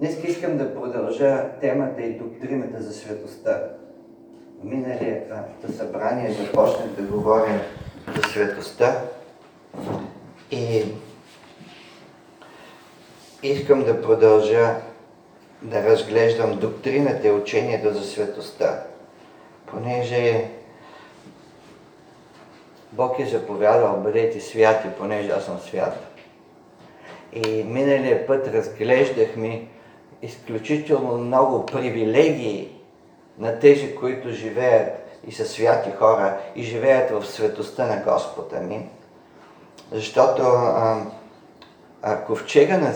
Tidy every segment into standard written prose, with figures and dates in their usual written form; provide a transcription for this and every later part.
Днес искам да продължа темата и доктрината за светостта. Миналото събрание започнах да говоря за светостта и искам да продължа да разглеждам доктрината и учението за светостта, понеже Бог е заповядал: бъдете святи, понеже аз съм свят. И миналия път разглеждахме изключително много привилегии на тези, които живеят и са святи хора и живеят в светостта на Господ. Амин. Защото ковчега на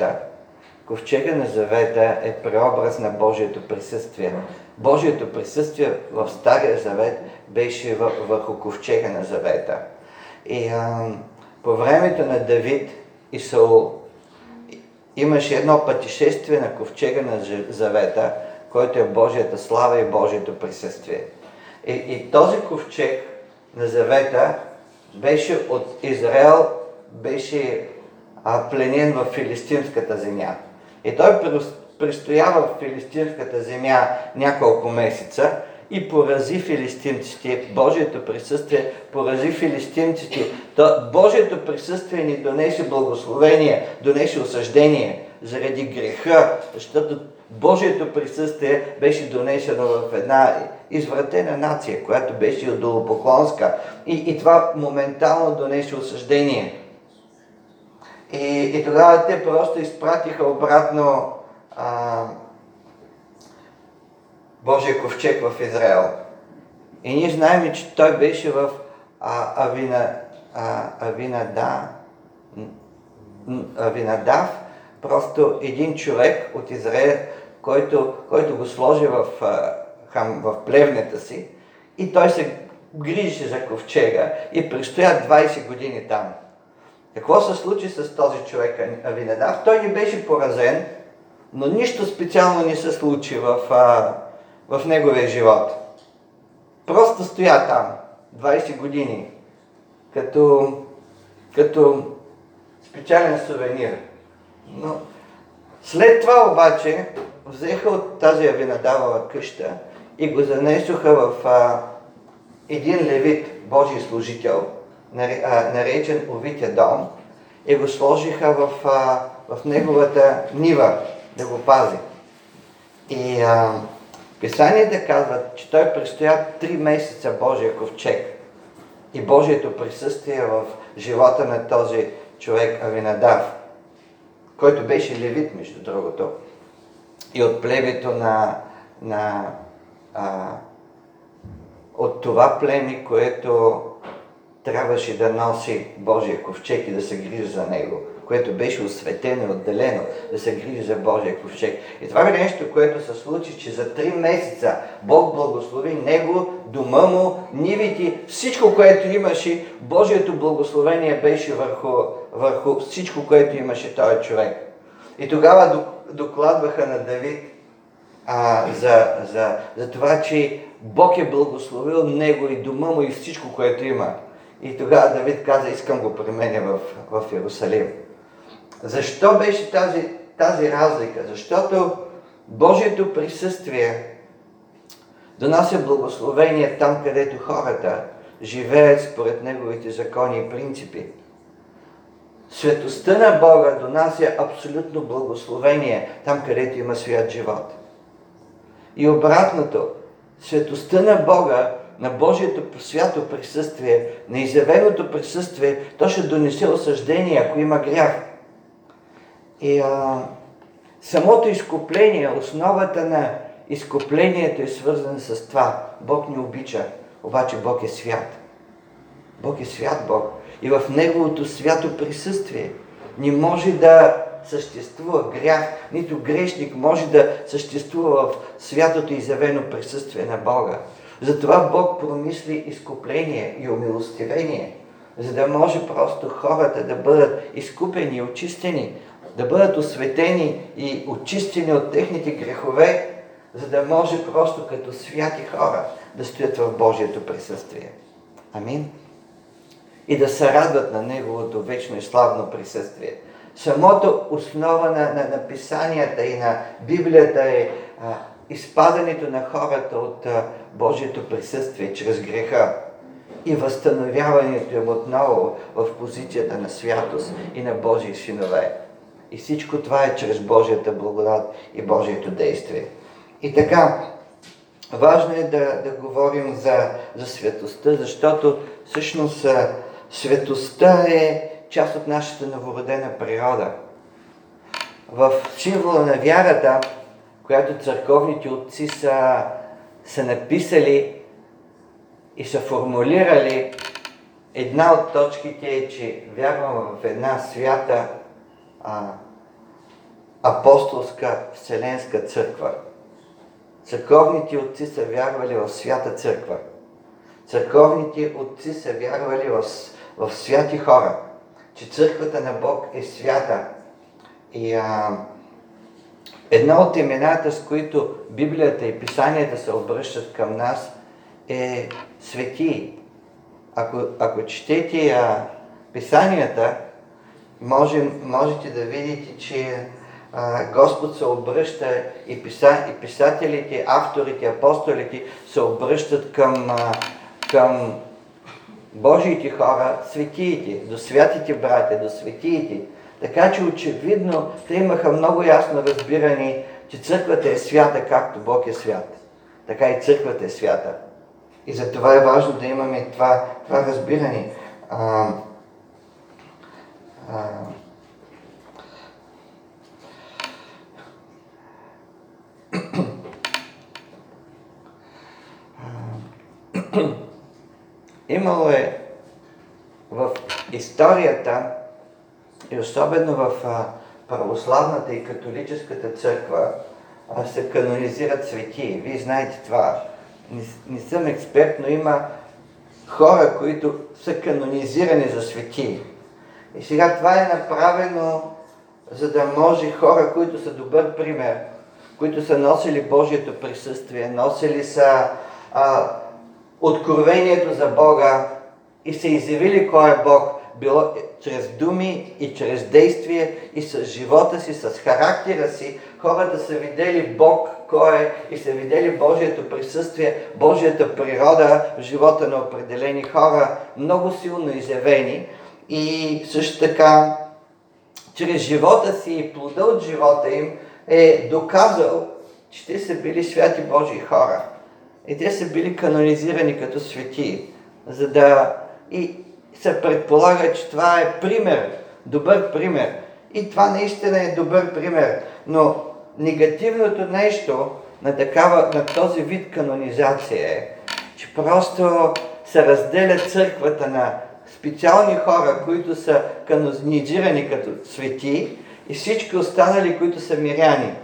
завета е преобраз на Божието присъствие. Божието присъствие в Стария завет беше върху ковчега на завета. И по времето на Давид и Саул имаше едно пътешествие на ковчега на завета, който е Божията слава и Божието присъствие. И този ковчег на завета беше от Израел, беше пленен в филистимската земя. И той престоява в филистимската земя няколко месеца и порази филистимците. Божието присъствие порази филистимците. Божието присъствие ни донесе благословение, донесе осъждение заради греха, защото Божието присъствие беше донесено в една извратена нация, която беше идолопоклонска, и това моментално донесе осъждение. И тогава те просто изпратиха обратно Божия ковчег в Израел. И ние знаем, че той беше в Авинадав, просто един човек от Израел, който го сложи в плевнята си, и той се грижеше за ковчега и престоя 20 години там. Какво се случи с този човек Авинадав? Той не беше поразен, но нищо специално не се случи в неговия живот. Просто стоя там 20 години, като специален сувенир. Но след това обаче взеха от тази Авинадавова къща и го занесоха в един левит, Божий служител, наречен Овития дом, и го сложиха в неговата нива да го пази. И Писанията казват, че той престоя 3 месеца Божия ковчег и Божието присъствие в живота на този човек Авинадав, който беше левит, между другото, и от племето от това племе, което трябваше да носи Божия ковчег и да се грижи за него, което беше осветено и отделено да се грижи за Божия ковчег. И това е нещо, което се случи, че за 3 месеца Бог благослови него, дома му, нивите, всичко, което имаше. Божието благословение беше върху всичко, което имаше този човек. И тогава докладваха на Давид за това, че Бог е благословил него и дома му и всичко, което има. И тогава Давид каза: искам го при мене в Иерусалим. Защо беше тази разлика? Защото Божието присъствие донася благословение там, където хората живеят според неговите закони и принципи. Светостта на Бога донася абсолютно благословение там, където има свят живот. И обратното, светостта на Бога, на Божието свято присъствие, на изявеното присъствие, то ще донесе осъждение, ако има грях. И самото изкупление, основата на изкуплението е свързана с това. Бог ни обича, обаче Бог е свят. Бог е свят Бог. И в Неговото свято присъствие не може да съществува грях, нито грешник може да съществува в святото изявено присъствие на Бога. Затова Бог промисли изкупление и умилостивение, за да може просто хората да бъдат изкупени и очистени, да бъдат осветени и очистени от техните грехове, за да може просто като святи хора да стоят в Божието присъствие. Амин. И да се радват на Неговото вечно и славно присъствие. самото основа на писанията и на Библията е изпадането на хората от Божието присъствие чрез греха и възстановяването им отново в позицията на святост и на Божии синове. И всичко това е чрез Божията благодат и Божието действие. И така, важно е да говорим за светостта, защото всъщност светостта е част от нашата новородена природа. В символа на вярата, която църковните отци са написали и са формулирали, една от точките е, че вярваме в една свята апостолска вселенска църква. Църковните отци са вярвали в свята църква. Църковните отци са вярвали в святи хора, че църквата на Бог е свята. И едно от имената, с които Библията и писанията се обръщат към нас, е свети. Ако четете писанията, можете да видите, че Господ се обръща и писателите, авторите, апостолите се обръщат към Божиите хора, светиите, до святите братя, до светиите. Така че очевидно те имаха много ясно разбиране, че църквата е свята, както Бог е свят. Така и църквата е свята. И затова е важно да имаме това разбиране. Имало е в историята и особено в православната и католическата църква се канонизират светии. Вие знаете това. Не съм експерт, но има хора, които са канонизирани за светии. И сега това е направено, за да може хора, които са добър пример, които са носили Божието присъствие, носили са откровението за Бога и са изявили кой е Бог, било чрез думи и чрез действие и с живота си, с характера си, хората са видели Бог кой е и са видели Божието присъствие, Божията природа в живота на определени хора, много силно изявени. И също така, чрез живота си и плода от живота им е доказал, че те са били святи Божии хора. И те са били канонизирани като светии, и се предполага, че това е пример, добър пример. И това наистина е добър пример. Но негативното нещо на този вид канонизация е, че просто се разделя църквата на специални хора, които са канонизирани като свети, и всички останали, които са миряни.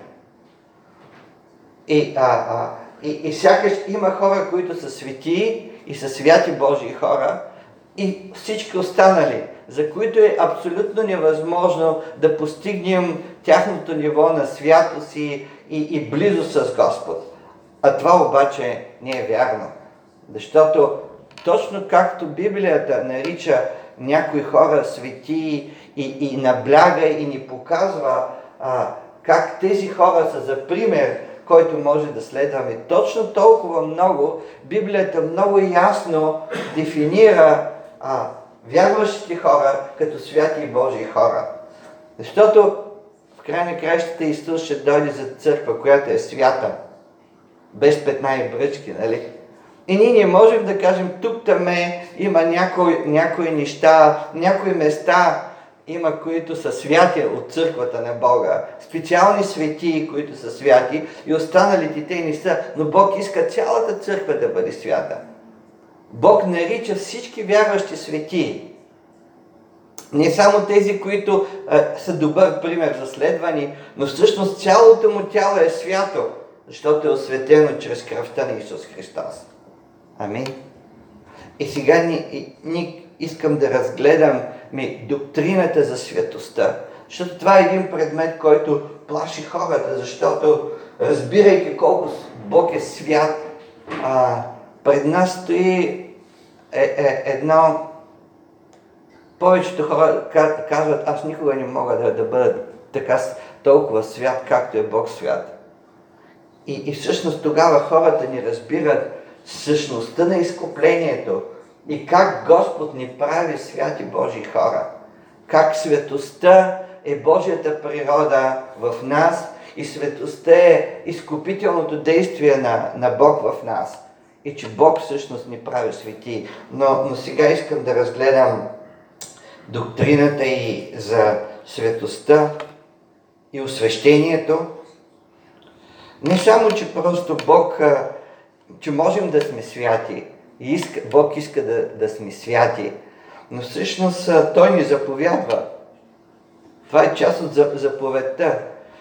И сякаш има хора, които са свети и са святи Божии хора, и всички останали, за които е абсолютно невъзможно да постигнем тяхното ниво на святост и близост с Господ. А това обаче не е вярно. Защото точно както Библията нарича някои хора свети и набляга и ни показва как тези хора са за пример, който може да следваме, точно толкова много Библията много ясно дефинира вярващите хора като святи Божии хора. Защото в край на краищата Исус ще дойде за църква, която е свята, без петна и бръчки, нали? И ние не можем да кажем, тук-таме има някои неща, някои места има, които са святи от църквата на Бога. Специални светии, които са святи, и останалите те не са, но Бог иска цялата църква да бъде свята. Бог нарича всички вярващи светии. Не само тези, които са добър пример за следване, но всъщност цялото му тяло е свято, защото е осветено чрез кръвта на Исус Христос. Амин. И сега искам да разгледам доктрината за светостта, защото това е един предмет, който плаши хората, защото разбирайки колко Бог е свят, пред нас стои едно Повечето хора казват, аз никога не мога да бъда така толкова свят, както е Бог свят. И всъщност тогава хората ни разбират същността на изкуплението и как Господ ни прави святи Божии хора. Как светостта е Божията природа в нас и светостта е изкупителното действие на Бог в нас. И че Бог всъщност ни прави свети. Но сега искам да разгледам доктрината и за светостта и освещението. Не само, че просто Бог, че можем да сме святи. Бог иска да сме святи. Но всъщност Той ни заповядва. Това е част от заповедта.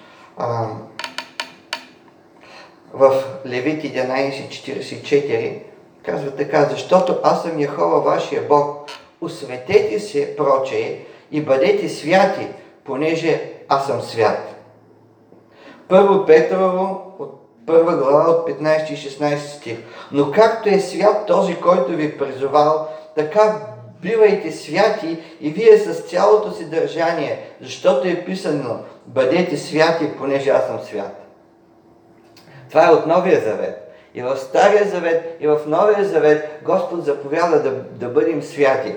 В Левит 11:44 казва така: защото аз съм Йехова вашия Бог, осветете се, прочее, и бъдете святи, понеже аз съм свят. Първо Петрово, от 1 глава, от 15 и 16 стих. Но както е свят този, който ви призовал, така бивайте святи и вие с цялото си държание, защото е писано: бъдете святи, понеже аз съм свят. Това е от Новия завет. И в Стария завет, и в Новия завет Господ заповяда да бъдем святи.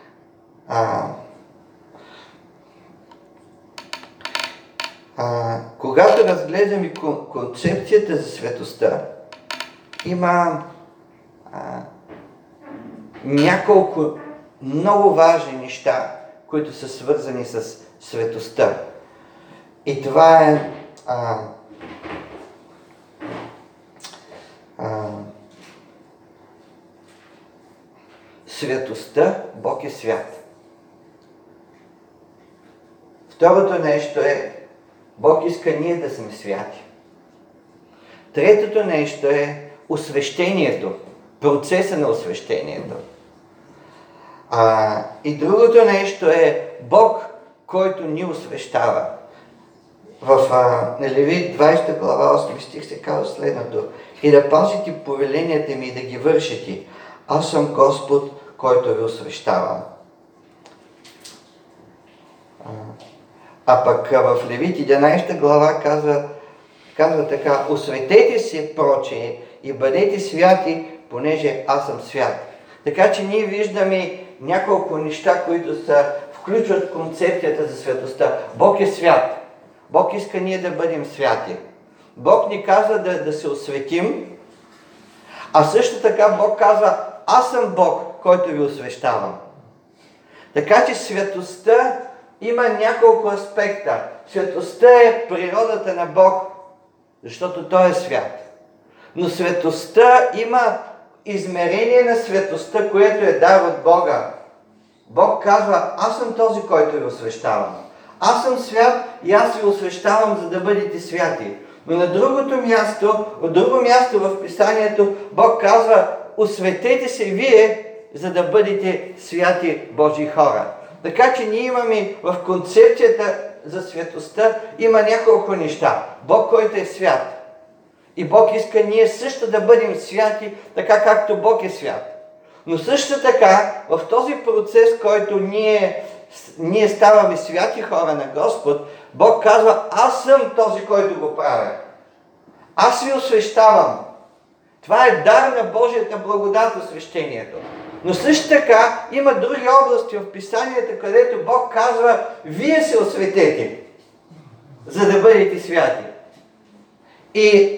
Когато разгледаме концепцията за светостта, има няколко много важни неща, които са свързани с светостта. И това е светостта. Бог е свят. Второто нещо е, Бог иска ние да сме святи. Третото нещо е освещението, процеса на освещението. И другото нещо е Бог, който ни освещава. В Левит 20 глава 8 стих се казва следното: и да пазите повеленията ми и да ги вършите. Аз съм Господ, който ви освещавам. А пък в Левит 11 глава казва така: осветете се, прочее, и бъдете святи, понеже аз съм свят. Така че ние виждаме няколко неща, които включват концепцията за светостта. Бог е свят. Бог иска ние да бъдем святи. Бог ни казва да се осветим, а също така Бог казва: аз съм Бог, който ви освещавам. Така че светостта има няколко аспекта. Светостта е природата на Бог, защото Той е свят. Но светостта има измерение на светостта, което е дар от Бога. Бог казва: аз съм този, който ви освещавам. Аз съм свят и аз ви освещавам, за да бъдете святи. Но на от друго място в Писанието Бог казва: осветете се вие, за да бъдете святи Божии хора. Така че ние имаме в концепцията за светостта има няколко неща. Бог, който е свят. И Бог иска ние също да бъдем святи, така както Бог е свят. Но също така, в този процес, който ние ставаме святи хора на Господ, Бог казва: аз съм този, който го правя. Аз ви освещавам. Това е дар на Божията благодат, освещението. Но също така има други области в Писанието, където Бог казва: вие се осветете, за да бъдете святи. И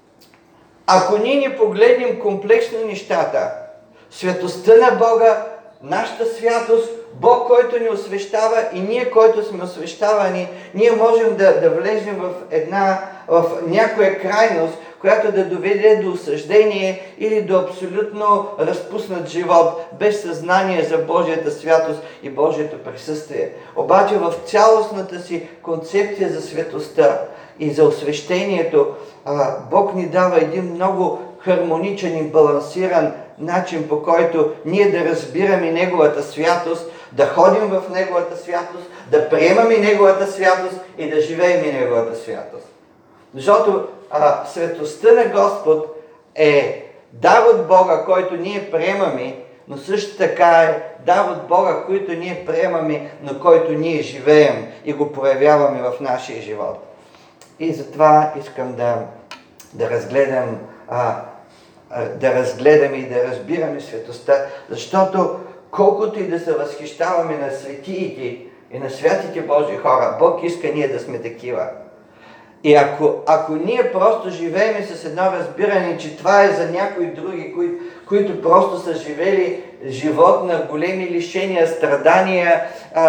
ако ние не погледнем комплексно нещата, светостта на Бога, нашата святост, Бог, който ни освещава и ние, който сме освещавани, ние можем да влезем в някоя крайност, която да доведе до осъждение или до абсолютно разпуснат живот, без съзнание за Божията святост и Божието присъствие. Обаче в цялостната си концепция за светостта и за освещението, Бог ни дава един много хармоничен и балансиран начин, по който ние да разбираме Неговата святост, да ходим в Неговата святост, да приемаме Неговата святост и да живеем Неговата святост. Защото светостта на Господ е дар от Бога, който ние приемаме, но също така е дар от Бога, който ние приемаме, на който ние живеем и го проявяваме в нашия живот. И затова искам да разгледам и да разбираме светостта, защото колкото и да се възхищаваме на светиите и на святите Божии хора, Бог иска ние да сме такива. И ако ние просто живеем с едно разбиране, че това е за някои други, които просто са живели живот на големи лишения, страдания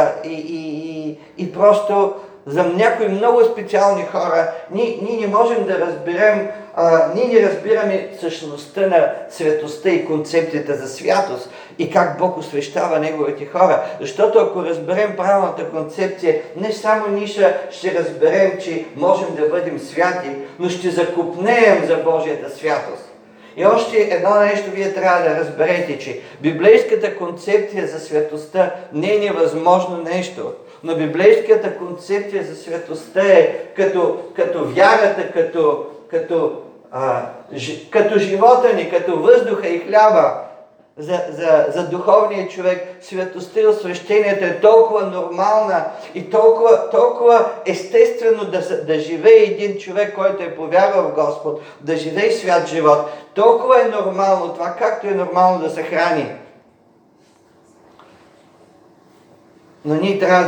и просто за някои много специални хора, ние не можем да разберем, ние не разбираме същността на светостта и концепцията за святост и как Бог освещава Неговите хора. Защото ако разберем правилната концепция, не само ние ще разберем, че можем да бъдем святи, но ще закопнеем за Божията святост. И още едно нещо вие трябва да разберете, че библейската концепция за светостта не е невъзможно нещо. Но библейската концепция за светостта е като вярата, като живота ни, като въздуха и хляба. За духовния човек светостта и освещението е толкова нормална и толкова естествено да живее един човек, който е повярвал в Господ, да живее свят живот. Толкова е нормално това, както е нормално да се храни. Но ние трябва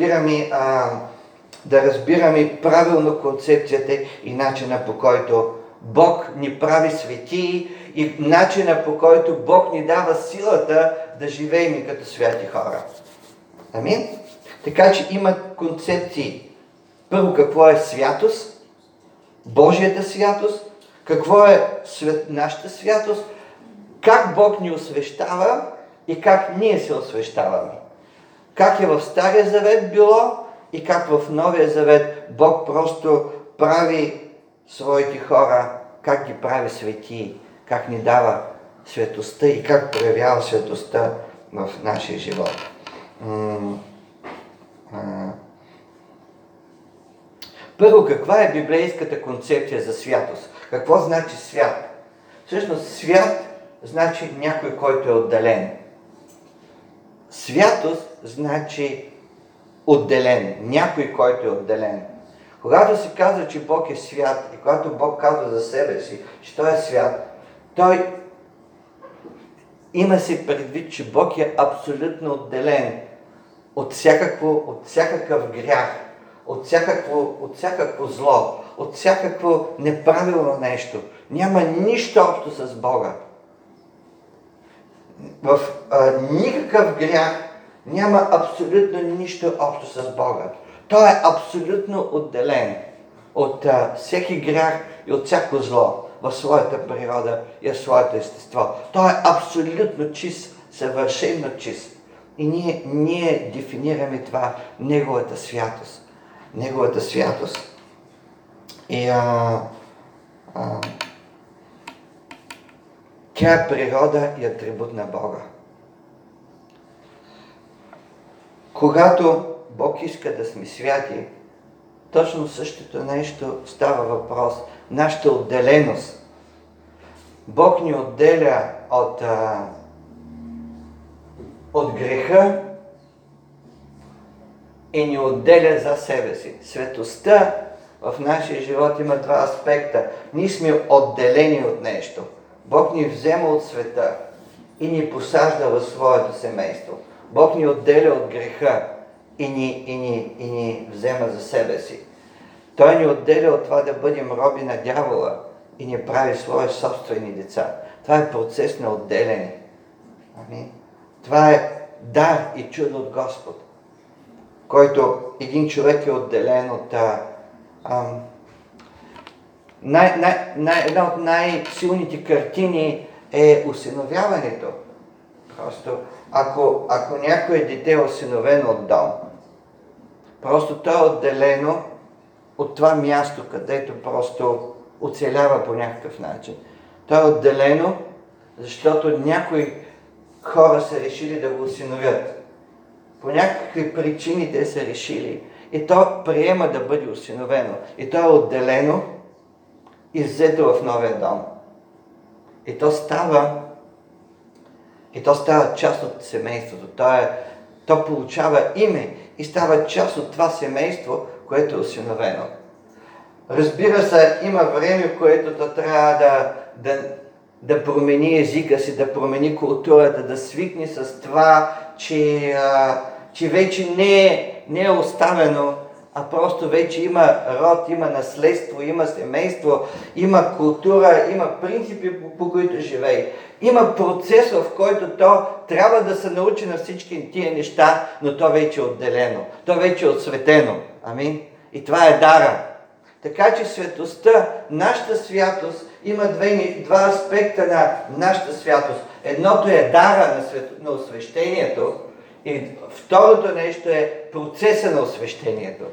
да разбираме правилно концепцията и начина, по който Бог ни прави светии и начина, по който Бог ни дава силата да живеем като святи хора. Амин? Така че има концепции. Първо, какво е святост? Божията святост. Какво е нашата святост? Как Бог ни освещава и как ние се освещаваме. Как е в Стария Завет било и как в Новия Завет Бог просто прави своите хора, как ги прави светии, как ни дава светостта и как проявява светостта в нашия живот. Първо, каква е библейската концепция за святост? Какво значи свят? Всъщност свят значи някой, който е отделен. Святост значи отделен, някой, който е отделен. Когато се казва, че Бог е свят и когато Бог казва за себе си, че Той е свят, Той има си предвид, че Бог е абсолютно отделен от всякакъв грях, от всякакво зло, от всякакво неправилно нещо. Няма нищо общо с Бога. В никакъв грях няма абсолютно нищо общо с Бога. Той е абсолютно отделен от всеки грях и от всяко зло в своята природа и в своето естество. Той е абсолютно чист, съвършено чист. И ние дефинираме това, Неговата святост. Неговата святост. И тя е природа и атрибут на Бога. Когато Бог иска да сме святи, точно същото нещо става въпрос. Нашата отделеност. Бог ни отделя от греха и ни отделя за себе си. Светостта в нашия живот има два аспекта. Ние сме отделени от нещо. Бог ни взема от света и ни посажда в своето семейство. Бог ни отделя от греха и ни взема за себе си. Той ни отделя от това да бъдем роби на дявола и ни прави свои собствени деца. Това е процес на отделяне. Това е дар и чудо от Господ, който един човек е отделен от една от най-силните картини е усиновяването. Просто, ако някое дете е осиновено от дом, просто то е отделено от това място, където просто оцелява по някакъв начин. То е отделено, защото някои хора са решили да го осиновят. По някакви причини те са решили. И то приема да бъде осиновено. И то е отделено и взето в новия дом. И то става И то става част от семейството. То получава име и става част от това семейство, което е осиновено. Разбира се, има време, в което то трябва да промени езика си, да промени културата, да свикне с това, че вече не е оставено, а просто вече има род, има наследство, има семейство, има култура, има принципи, по които живее. Има процес, в който то трябва да се научи на всички тия неща, но то вече е отделено, то вече е отсветено. Амин. И това е дара. Така че светостта, нашата святост, има два аспекта на нашата святост. Едното е дара на освещението и второто нещо е процеса на освещението.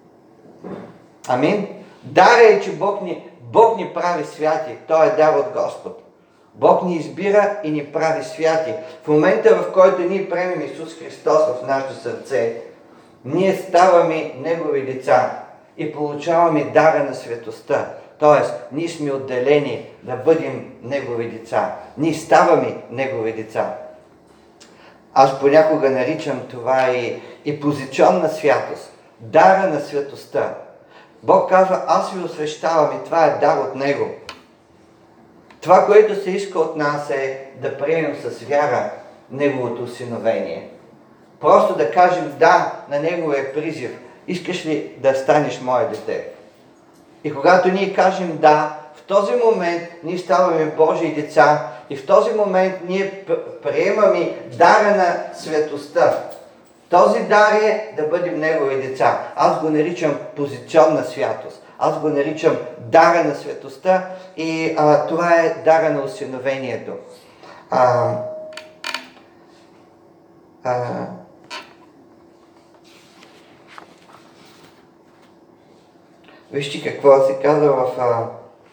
Амин. Дара е, че Бог ни прави святи. Той е дар от Господ. Бог ни избира и ни прави святи. В момента, в който ние приемем Исус Христос в нашето сърце, ние ставаме Негови деца и получаваме дара на светостта. Тоест, ние сме отделени да бъдем Негови деца. Ние ставаме Негови деца. Аз понякога наричам това и позиционна святост. Дара на светостта. Бог казва, аз ви освещавам и това е дар от Него. Това, което се иска от нас е да приемем с вяра Неговото усиновение. Просто да кажем да на Неговия призив. Искаш ли да станеш мое дете? И когато ние кажем да, в този момент ние ставаме Божии деца и в този момент ние приемаме дара на светостта. Този дар е да бъдем Негови деца. Аз го наричам позиционна святост. Аз го наричам дара на светостта и това е дара на усиновението. Вижте какво се казва в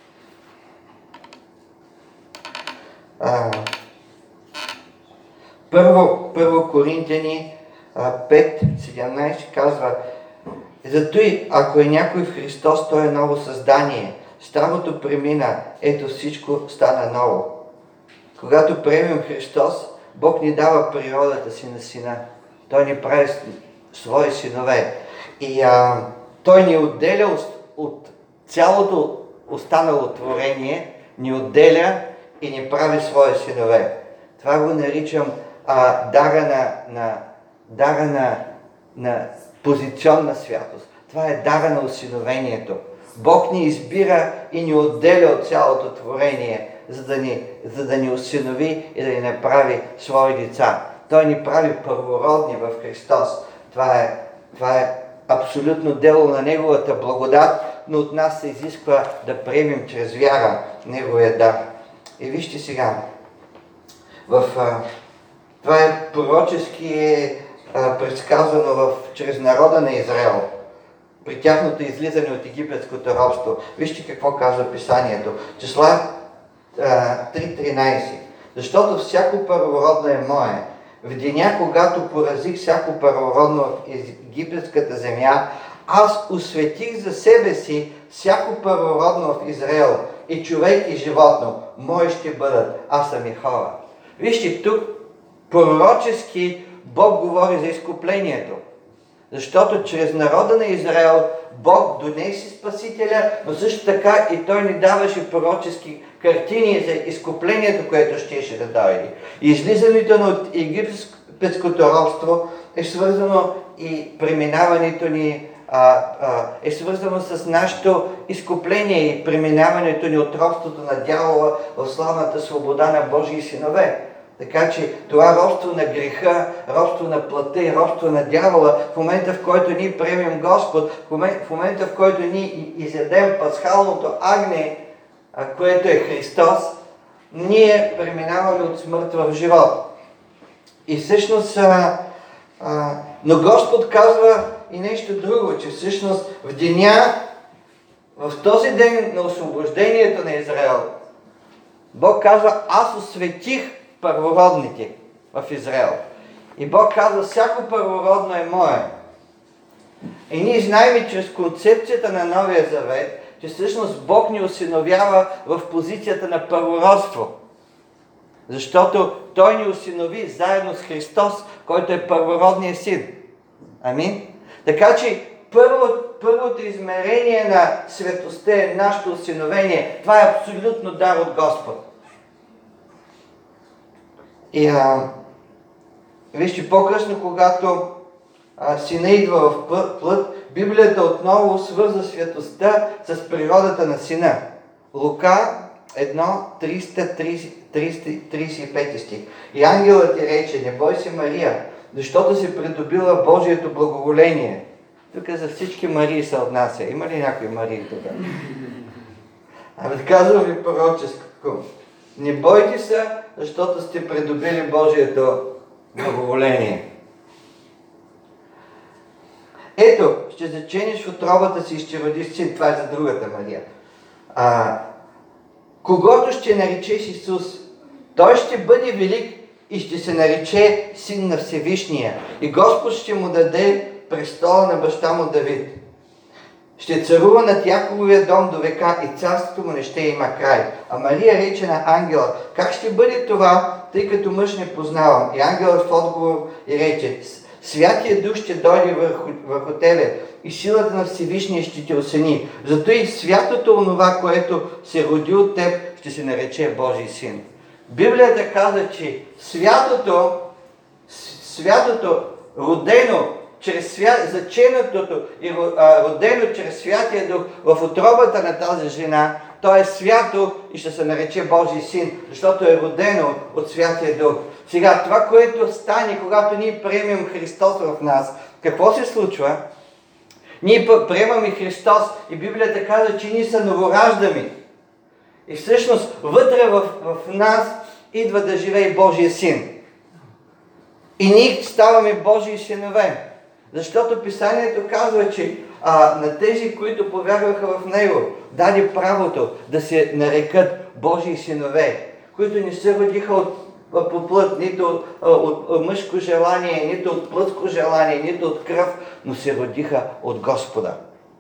Първо Коринтияни 5:17 казва: зато и ако е някой в Христос, той е ново създание. Старото премина, ето всичко стана ново. Когато приемем Христос, Бог ни дава природата си на сина. Той ни прави свои синове. И Той ни отделя от цялото останало творение, ни отделя и ни прави свои синове. Това го наричам дара на позиционна святост. Това е дара на усиновението. Бог ни избира и ни отделя от цялото творение, за да ни усинови и да ни направи свои деца. Той ни прави първородни в Христос. Това е абсолютно дело на Неговата благодат, но от нас се изисква да приемем чрез вяра Неговия дар. И вижте сега, това е пророчески предсказано чрез народа на Израел, при тяхното излизане от египетското робство. Вижте какво казва Писанието. Числа 3:13. Защото всяко първородно е мое. В деня, когато поразих всяко първородно в египетската земя, аз осветих за себе си всяко първородно в Израел. И човек и животно мои ще бъдат, аз съм и хора. Вижте, тук пророчески Бог говори за изкуплението. Защото чрез народа на Израел Бог донесе Спасителя, но също така и Той ни даваше пророчески картини за изкуплението, което щеше да дойде. Излизането от египетското робство е свързано и преминаването ни е свързано с нашето изкупление и преминаването ни от робството на дявола в славната свобода на Божии синове. Така че това робство на греха, робство на плътта и робство на дявола, в момента в който ние приемем Господ, в момента в който ние изядем пасхалното агне, което е Христос, ние преминаваме от смърт в живот. И всъщност, но Господ казва и нещо друго, че всъщност в деня, в този ден на освобождението на Израел, Бог казва: аз осветих първородните в Израел. И Бог казва: всяко първородно е мое. И ние знаем чрез концепцията на Новия Завет, че всъщност Бог ни осиновява в позицията на първородство. Защото Той ни осинови заедно с Христос, който е първородният син. Амин. Така че първото измерение на светостта е нашето осиновение. Това е абсолютно дар от Господ. И вижте, по-късно, когато сина идва в плът, Библията отново свърза светостта с природата на сина. Лука 1:35 стих. И ангелът ти рече: не бой се, Мария, защото си придобила Божието благоволение. Тук за всички Марии се отнася. Има ли някой Марии тук? Казвам ви пророческо: не бойте се, защото сте придобили Божието благоволение. Ето, ще зачениш в утробата си и ще родиш син. Това е за другата Мария. Когото ще наречеш Исус, той ще бъде велик и ще се нарече син на Всевишния. И Господ ще му даде престола на баща му Давид. Ще царува над Якововия дом до века и царството му не ще има край. А Мария рече на ангела: как ще бъде това, тъй като мъж не познавам? И ангелът в отговор и рече: Святия Дух ще дойде върху тебе и силата на Всевишния ще те осени. Зато и святото онова, което се роди от теб, ще се нарече Божий син. Библията казва, че святото родено чрез заченатото и родено чрез Святия Дух в утробата на тази жена, то е свято и ще се нарече Божий син, защото е родено от Святия Дух. Сега, това, което стане, когато ние приемем Христос в нас, какво се случва? Ние приемаме Христос и Библията казва, че ние са новораждани. И всъщност вътре в нас идва да живее Божия син. И ние ставаме Божии синове. Защото Писанието казва, че на тези, които повярваха в Него, даде правото да се нарекат Божии синове, които не се родиха по плът, нито от мъжко желание, нито от плътско желание, нито от кръв, но се родиха от Господа.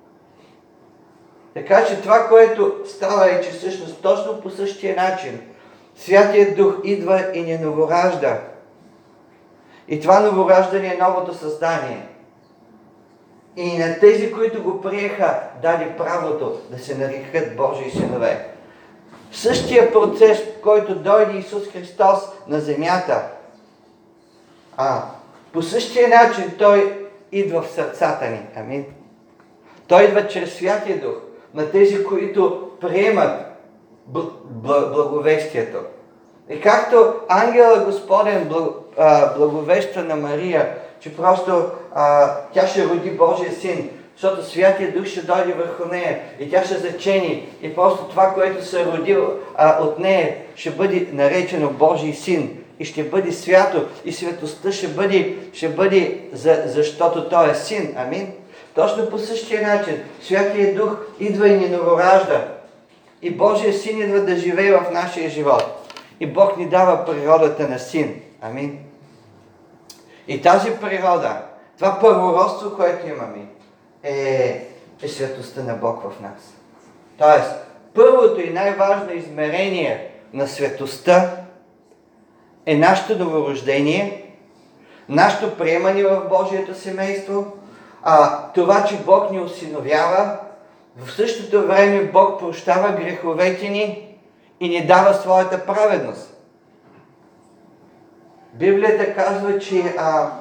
Така че това, което става, е, че всъщност точно по същия начин Святият Дух идва и ни новоражда. И това новораждане е новото създание. И на тези, които го приеха, даде правото да се нарекат Божии синове. Същия процес, в който дойде Исус Христос на земята, по същия начин Той идва в сърцата ни. Амин. Той идва чрез Святия Дух на тези, които приемат благовестието. И както ангела Господен благовеща на Мария, че просто тя ще роди Божия син, защото Святия Дух ще дойде върху нея и тя ще зачени и просто това, което се родил от нея, ще бъде наречено Божий син и ще бъде свято и светостта ще бъде защото Той е син. Амин. Точно по същия начин Святия Дух идва и ни новоражда и Божия син идва да живее в нашия живот. И Бог ни дава природата на син. Амин. И тази природа, това първородство, което имаме, е светостта на Бог в нас. Тоест, първото и най-важно измерение на светостта е нашето новорождение, нашето приемане в Божието семейство, това, че Бог ни осиновява, в същото време Бог прощава греховете ни и ни дава своята праведност. Библията казва, че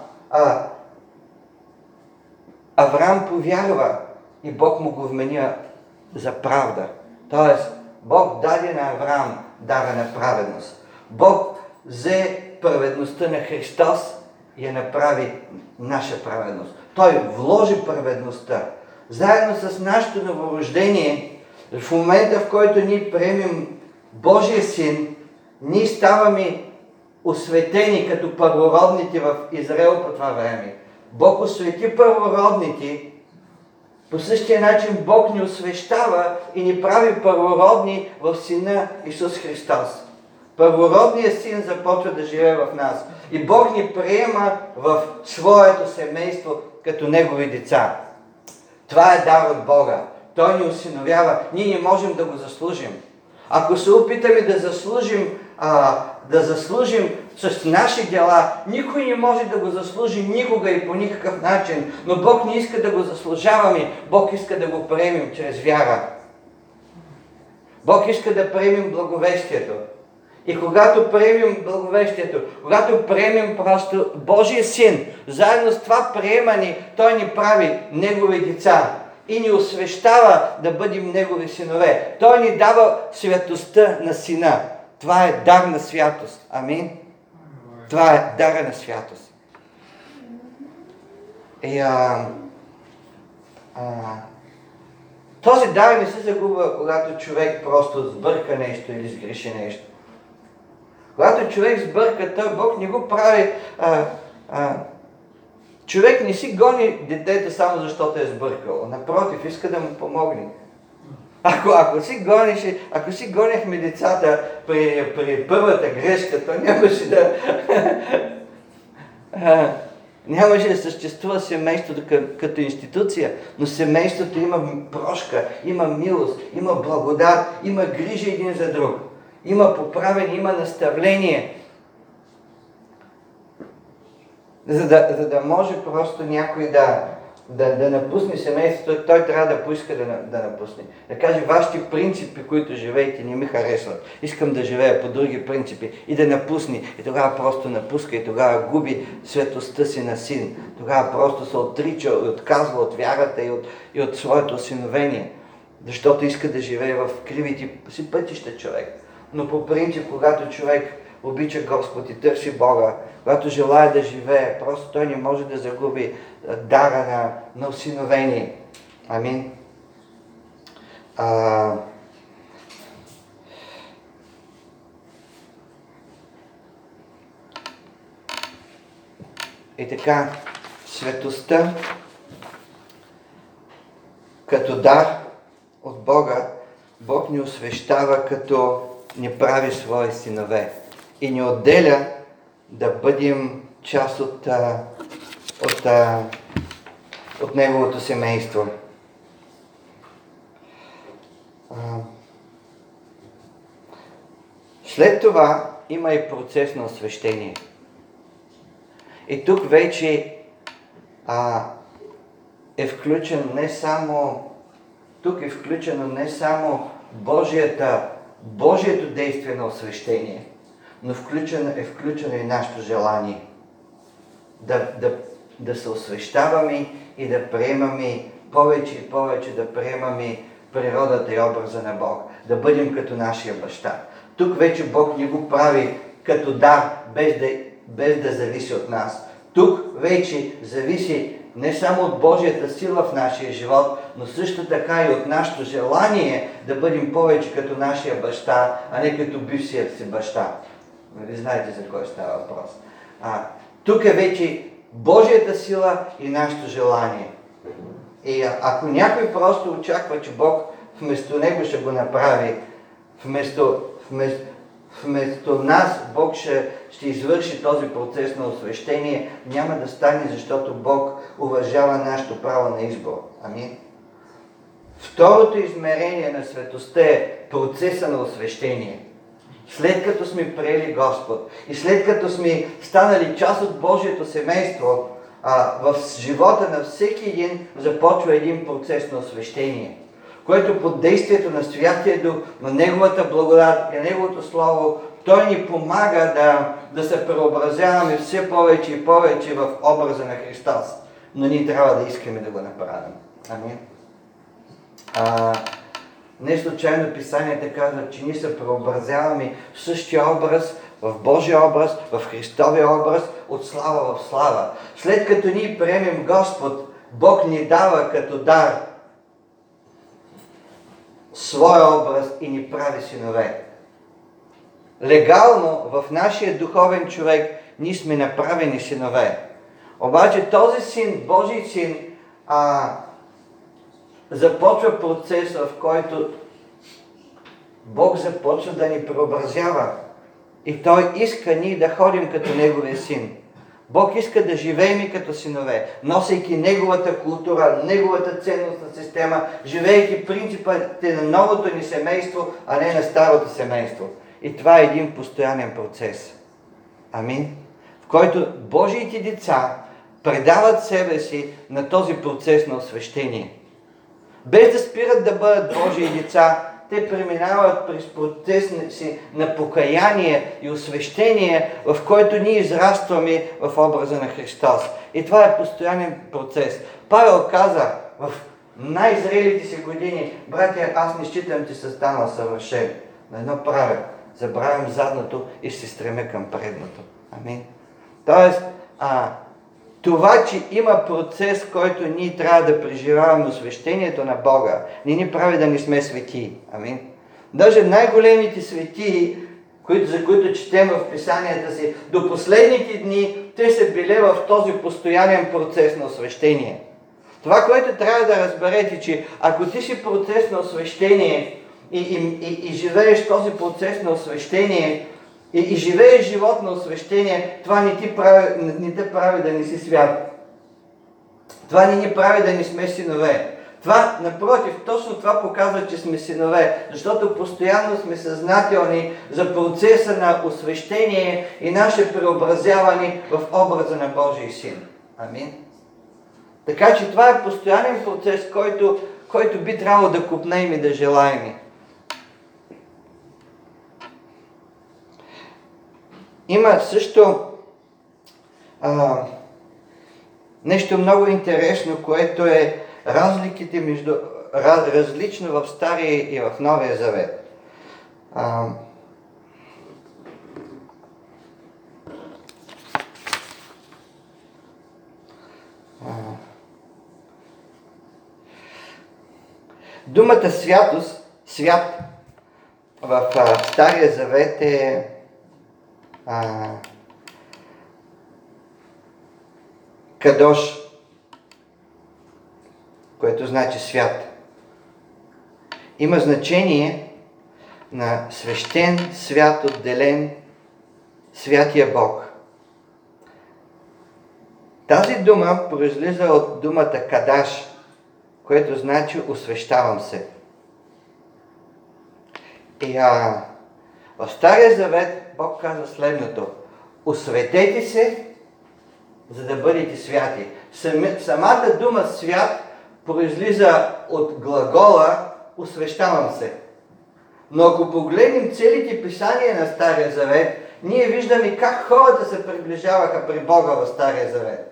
Авраам повярва и Бог му го вменя за правда. Тоест, Бог даде на Авраам дара на праведност. Бог взе праведността на Христос и я направи наша праведност. Той вложи праведността. Заедно с нашето новорождение, в момента, в който ние приемем Божия син, ние ставаме осветени като първородните в Израел по това време. Бог освети първородните, по същия начин Бог ни освещава и ни прави първородни в Сина Исус Христос. Първородният син започва да живее в нас и Бог ни приема в своето семейство като Негови деца. Това е дар от Бога. Той ни осиновява. Ние не можем да го заслужим. Ако се опитаме да заслужим да заслужим с наши дела. Никой не може да го заслужи никога и по никакъв начин, но Бог не иска да го заслужаваме. Бог иска да го приемем чрез вяра. Бог иска да приемем благовестието. И когато приемем благовестието, когато приемем просто Божия Син, заедно с това приемане, Той ни прави Негови деца и ни освещава да бъдем Негови синове. Той ни дава святостта на Сина. Това е дар на святост. Амин. Това е дара на святост. И този дар не се загубва, когато човек просто сбърка нещо или сгреши нещо. Когато човек сбърка, той Бог не го прави. Човек не си гони детето само защото е сбъркал. Напротив, иска да му помогне. Ако си гонехме децата при първата грешка, то нямаше да... нямаше да съществува семейството като институция, но семейството има прошка, има милост, има благодат, има грижа един за друг. Има поправене, има наставление. За да може просто някой да напусне семейството, той трябва да поиска да напусне. Да каже, вашите принципи, които живеете, не ми харесват. Искам да живея по други принципи и да напусне. И тогава просто напуска и тогава губи светостта си на син. Тогава просто се отрича и отказва от вярата и от своето осиновение. Защото иска да живее в кривите си пътища човек. Но по принцип, когато човек обича Господ и търси Бога, когато желая да живее, просто той не може да загуби дара на осиновение. Амин. И така, светостта като дар от Бога, Бог ни освещава, като ни прави свои синове и ни отделя да бъдем част от Неговото семейство. След това има и процес на освещение. И тук вече е включено не само Божието действие на освещение, но е включено и нашето желание да се освещаваме и да приемаме повече и повече, да приемаме природата и образа на Бог, да бъдем като нашия баща. Тук вече Бог ни го прави като дар, без да зависи от нас. Тук вече зависи не само от Божията сила в нашия живот, но също така и от нашето желание да бъдем повече като нашия баща, а не като бившия си баща. Нали знаете за кой става въпрос? Тук е вече Божията сила и нашето желание. И ако някой просто очаква, че Бог вместо него ще го направи, вместо нас Бог ще извърши този процес на освещение, няма да стане, защото Бог уважава нашето право на избор. Амин. Второто измерение на светостта е процеса на освещение. След като сме приели Господ и след като сме станали част от Божието семейство, в живота на всеки един започва един процес на освещение, което под действието на Святия Дух, на Неговата благодат и Неговото Слово, Той ни помага да се преобразяваме все повече и повече в образа на Христос. Но ние трябва да искаме да го направим. Амин. Не случайно Писанията казва, че ние се преобразяваме в същия образ, в Божия образ, в Христовия образ, от слава в слава. След като ние приемем Господ, Бог ни дава като дар своя образ и ни прави синове. Легално в нашия духовен човек ние сме направени синове. Обаче този син, Божий син, започва процес, в който Бог започва да ни преобразява. И Той иска ние да ходим като Неговия син. Бог иска да живеем като синове, носейки Неговата култура, Неговата ценностна система, живеейки принципите на новото ни семейство, а не на старото семейство. И това е един постоянен процес. Амин. В който Божиите деца предават себе си на този процес на освещение. Без да спират да бъдат Божии деца, те преминават през процес на покаяние и освещение, в който ние израстваме в образа на Христос. И това е постоянен процес. Павел каза в най-зрелите си години: братя, аз не считам, че съм станал съвършен. На едно правя: забравям задното и се стремя към предното. Амин. Тоест, това, че има процес, който ние трябва да преживяваме освещението на Бога, ни прави да не сме светии. Амин. Даже най-големите светии, за които четем в писанията си, до последните дни, те са били в този постоянен процес на освещение. Това, което трябва да разберете, че ако ти си процес на освещение и живееш този процес на освещение, и живееш живот на освещение, това не те прави да не си свят. Това не ни прави да не сме синове. Това, напротив, точно това показва, че сме синове, защото постоянно сме съзнателни за процеса на освещение и наше преобразяване в образа на Божий син. Амин. Така че това е постоянен процес, който би трябвало да купнем и да желаем. Има също нещо много интересно, което е разликите различно в Стария и в Новия Завет. Думата святост, свят в Стария Завет е кадош, което значи свят. Има значение на свещен, свят, отделен, святия Бог. Тази дума произлиза от думата кадаш, което значи освещавам се. И в Стария Завет Бог казва следното: осветете се, за да бъдете святи. Самата дума свят произлиза от глагола освещавам се. Но ако погледнем целите писания на Стария Завет, ние виждаме как хората се приближаваха при Бога в Стария Завет.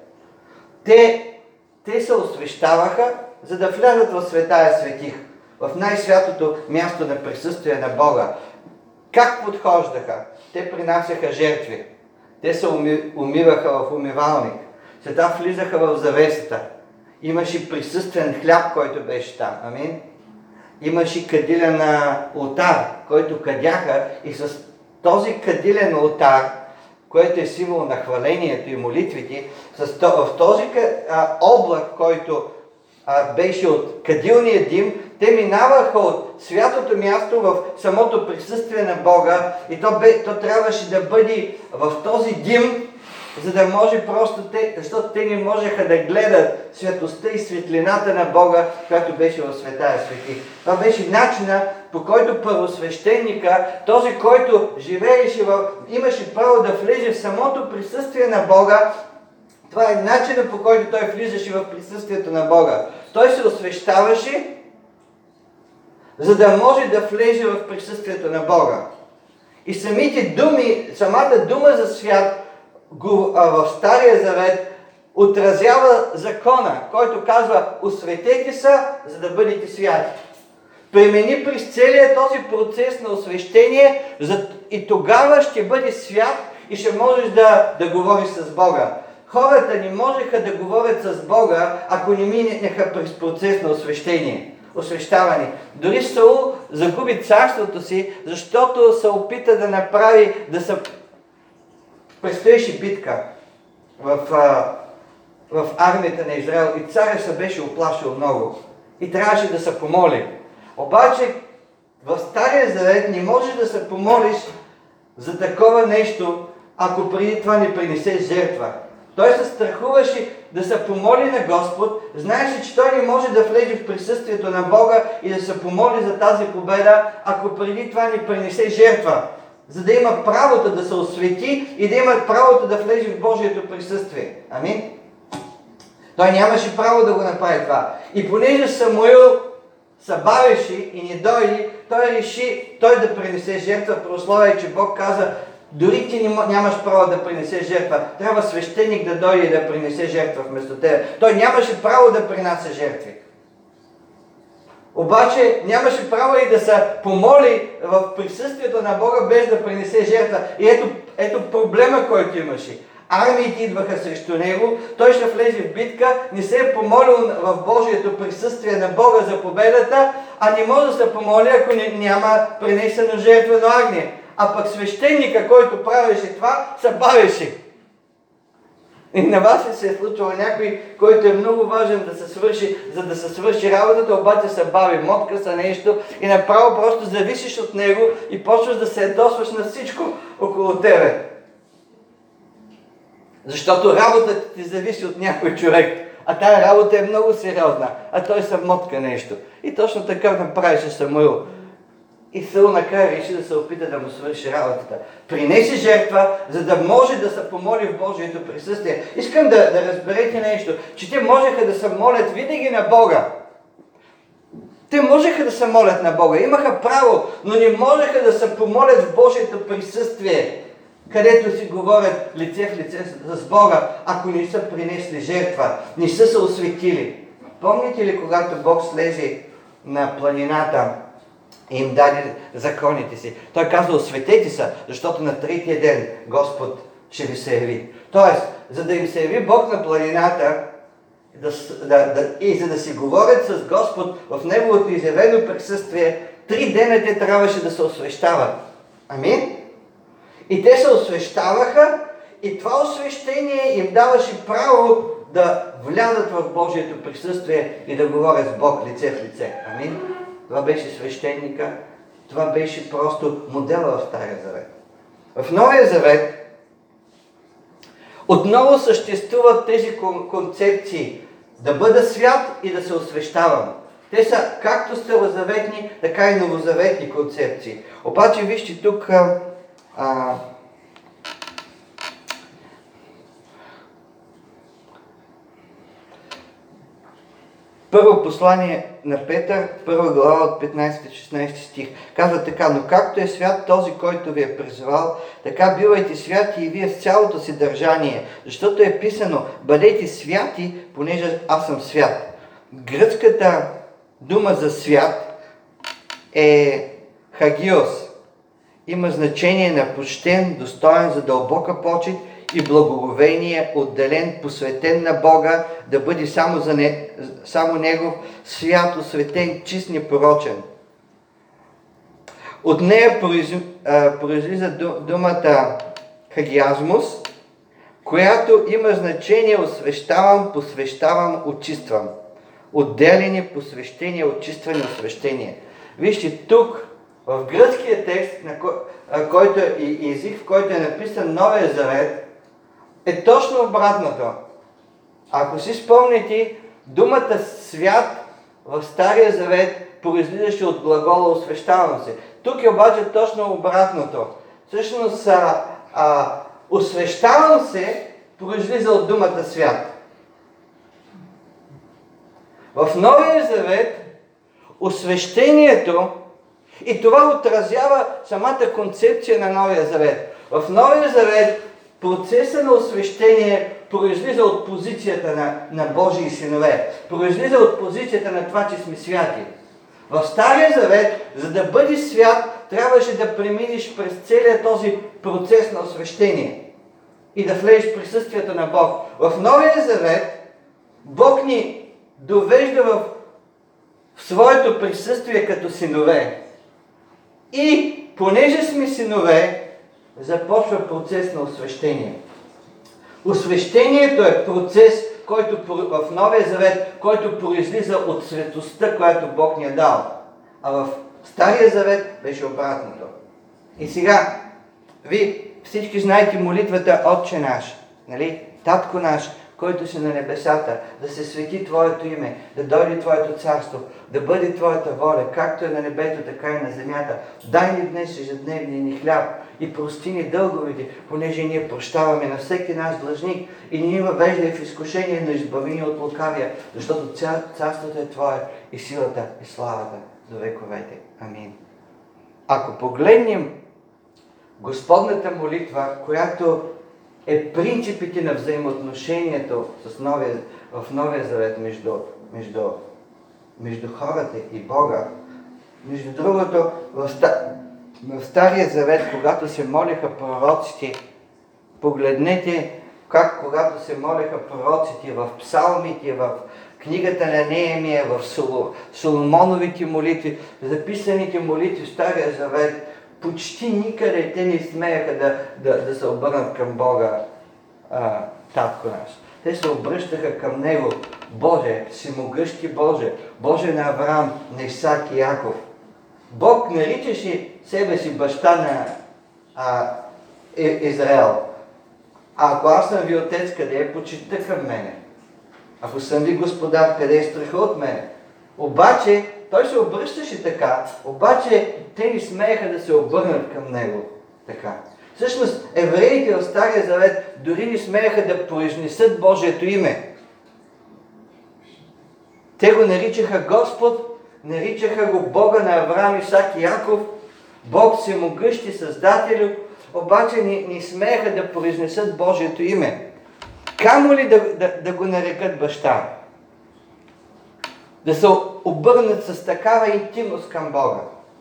Те се освещаваха, за да влязат в Светая Светих, в най-святото място на присъствие на Бога. Как подхождаха? Те принасяха жертви. Те се умиваха в умивалник. След влизаха в завесата. Имаше присъствен хляб, който беше там. Амин. Имаше кадилен олтар, който кадяха, и с този кадилен олтар, което е символ на хвалението и молитвите, в този облак, който беше от кадилния дим, те минаваха от святото място в самото присъствие на Бога, и то трябваше да бъде в този дим, за да може просто защото те не можеха да гледат светостта и светлината на Бога, която беше в Светая Светих. Това беше начина, по който първосвещеника, този, който живееше имаше право да влезе в самото присъствие на Бога. Това е начинът, по който той влизаше в присъствието на Бога. Той се освещаваше, за да може да влезе в присъствието на Бога. И самата дума за свят в Стария Завет отразява закона, който казва: осветете се, за да бъдете святи. Премени през целия този процес на освещение и тогава ще бъде свят и ще можеш да говориш с Бога. Хората не можеха да говорят с Бога, ако не минеха през процес на освещаване. Дори Саул загуби царството си, защото се опита да направи, предстоеше битка в армията на Израел и царя се беше оплашил много и трябваше да се помоли. Обаче в Стария Завет не можеш да се помолиш за такова нещо, ако преди това не принесе жертва. Той се страхуваше да се помоли на Господ, знаеше, че той не може да влезе в присъствието на Бога и да се помоли за тази победа, ако преди това не принесе жертва. за да има правото да се освети и да има правото да влезе в Божието присъствие. Амин? Той нямаше право да го направи това. И понеже Самуил се бавеше и не дойде, той реши да принесе жертва, при условие, че Бог каза, дори ти нямаш право да принесеш жертва, трябва свещеник да дойде и да принесе жертва вместо тебе. Той нямаше право да принася жертви. Обаче нямаше право и да се помоли в присъствието на Бога без да принесе жертва. И ето проблема, който имаше. Армиите идваха срещу него, той ще влезе в битка, не се е помолил в Божието присъствие на Бога за победата, а не може да се помоли, ако няма принесено жертвено агне. А пък свещеника, който правеше това, се бавеше. И на вас ли се е случвало някой, който е много важен да се свърши, за да се свърши работата, обаче се бави, мотка са нещо и направо просто зависиш от него и почваш да се ядосваш на всичко около тебе. Защото работата ти зависи от някой човек, а тая работа е много сериозна, а той се мотка нещо. И точно така направише Самуил. И Саул накрая реши да се опита да му свърши работата. Принесе жертва, за да може да се помоли в Божието присъствие. Искам да разберете нещо, че те можеха да се молят винаги на Бога. Те можеха да се молят на Бога, имаха право, но не можеха да се помолят в Божието присъствие, където си говорят лице в лице с Бога, ако не са принесли жертва, не са се осветили. Помните ли, когато Бог слезе на планината и им даде законите си? Той каза, осветете се, защото на третия ден Господ ще ви се яви. Тоест, за да им се яви Бог на планината и за да си говорят с Господ в Неговото изявено присъствие, 3 дена те трябваше да се освещават. Амин? И те се освещаваха и това освещение им даваше право да влязат в Божието присъствие и да говорят с Бог лице в лице. Амин? Това беше свещеника, това беше просто модела в Стария Завет. В Новия Завет отново съществуват тези концепции да бъда свят и да се освещавам. Те са както старозаветни, така и новозаветни концепции. Обаче вижте тук първо послание на Петър, 1 глава от 15-16 стих. Казва така, но както е свят този, който ви е призвал, така бивайте святи и вие с цялото си държание, защото е писано, бъдете святи, понеже аз съм свят. Гръцката дума за свят е хагиос. Има значение на почтен, достоен за дълбока почит и благоговение, отделен, посветен на Бога, да бъде само Негов, свят, осветен, чист, непорочен. От нея произлиза думата хагиазмус, която има значение освещавам, посвещавам, очиствам. Отделение, посвещение, очистване, освещение. Вижте, тук в гръцкия текст, който е език, в който е написан Новия Завет, е точно обратното. Ако си спомните, думата свят в Стария Завет произлизаше от глагола освещавам се. Тук е обаче точно обратното. Всъщност освещавам се произлиза от думата свят. В Новия Завет освещението, и това отразява самата концепция на Новия Завет. В Новия Завет процесът на освещение произлиза от позицията на Божии синове. Произлиза от позицията на това, че сме святи. В Стария Завет, за да бъдеш свят, трябваше да преминеш през целият този процес на освещение и да влезеш в присъствието на Бог. В Новия Завет Бог ни довежда в своето присъствие като синове. И понеже сме синове, започва процес на освещение. Освещението е процес, който в Новия Завет, който произлиза от светостта, която Бог ни е дал. А в Стария Завет беше обратното. И сега, ви всички знаете молитвата Отче наш, нали? Татко наш, който си на небесата, да се свети Твоето име, да дойде Твоето царство, да бъде Твоята воля, както е на небето, така и на земята. Дай ни днес ежедневния ни хляб и прости ни дълговете, понеже ние прощаваме на всеки наш длъжник и не ни въвеждай в изкушение, но избави ни от лукавия, защото царството е Твое и силата и славата до вековете. Амин. Ако погледнем Господната молитва, която е принципите на взаимоотношението в Новия Завет между хората и Бога. Между другото, в Стария Завет, когато се молеха пророците, погледнете как когато се молеха пророците в псалмите, в книгата на Неемия, в Соломоновите молитви, записаните молитви в Стария Завет, почти никъде те не смееха да се обърнат към Бога, Татко наш. Те се обръщаха към Него: Боже, всемогъщи Боже, Боже на Авраам, на Исак и Яков. Бог наричаше себе си баща на Израел. А ако аз съм ви отец, къде е почитта към мене? Ако съм ви господар, къде е страха от мене? Обаче, той се обръщаше така, обаче те не смееха да се обърнат към него така. Всъщност, евреите в Стария Завет дори не смееха да произнесат Божието име. Те го наричаха Господ, наричаха го Бога на Авраам, Исак и Яков, Бог всемогъщи Създателю, обаче не смееха да произнесат Божието име. Камо ли да го нарекат баща? Да се обърнат с такава интимност към Бога.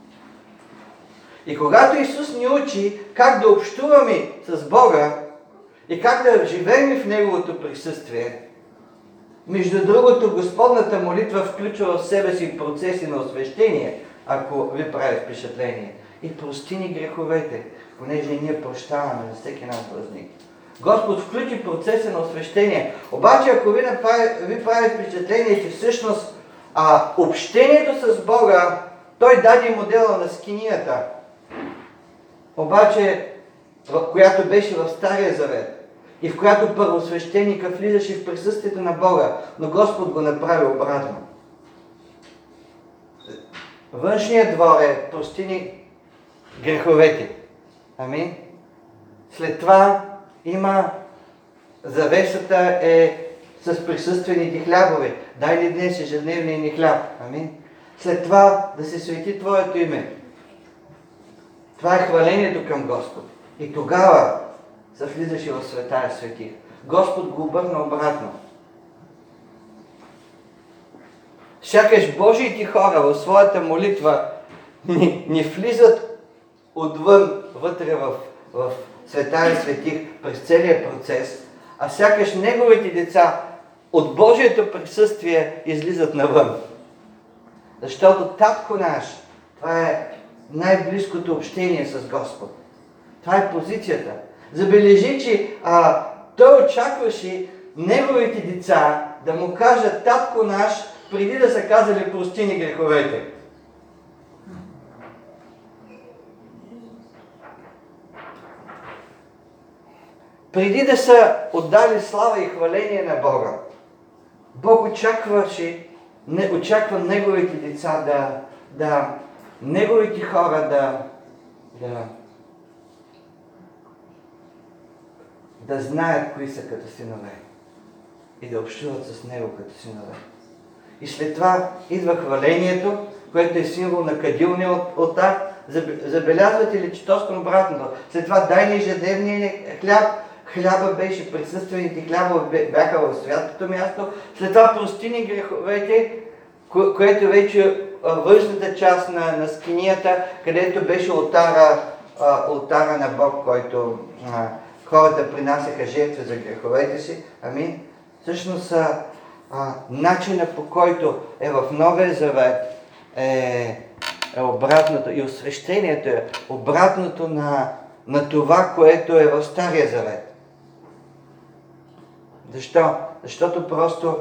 И когато Исус ни учи как да общуваме с Бога и как да живеем в Неговото присъствие, между другото, Господната молитва включва в себе си процеси на освещение, ако ви прави впечатление. И прости ни греховете, понеже ние прощаваме за всеки наш длъжник. Господ включи процеса на освещение. Обаче, ако ви прави впечатление, че всъщност общението с Бога, Той даде модела на скинията, обаче, която беше в Стария Завет и в която първосвещеника влизаше в присъствието на Бога, но Господ го направи обратно. Външният двор е прости ни греховете. Амин. След това има завесата е с присъствените хлябове. Дай ли днес ежедневния ни хляб. Амин. След това да се свети Твоето име. Това е хвалението към Господ. И тогава се влизаше в Светая Светих. Господ го обърна обратно. Сякаш Божиите хора в своята молитва не влизат отвън, вътре в Светая Светих през целия процес, а сякаш Неговите деца от Божието присъствие излизат навън. Защото Татко наш, това е най-близкото общение с Господ. Това е позицията. Забележи, че той очакваше Неговите деца да му кажат Татко наш, преди да са казали прости ни греховете. Преди да са отдали слава и хваление на Бога, Бог очаква Неговите деца Неговите хора да знаят кои са като синове и да общуват с Него като синове. И след това идва хвалението, което е символ на кадилния олтар. Забелязвате ли, че точно обратното? След това дай ни ежедневния хляб. Хляба беше, присъствените хлябове бяха в святото място. След това прости ни греховете, което вече външната част на скинията, където беше олтара на Бог, който хората принасяха жертви за греховете си. Амин. Всъщност начина, по който е в Новия Завет, е обратното, и освещението е обратното на това, което е в Стария Завет. Защо? Защото просто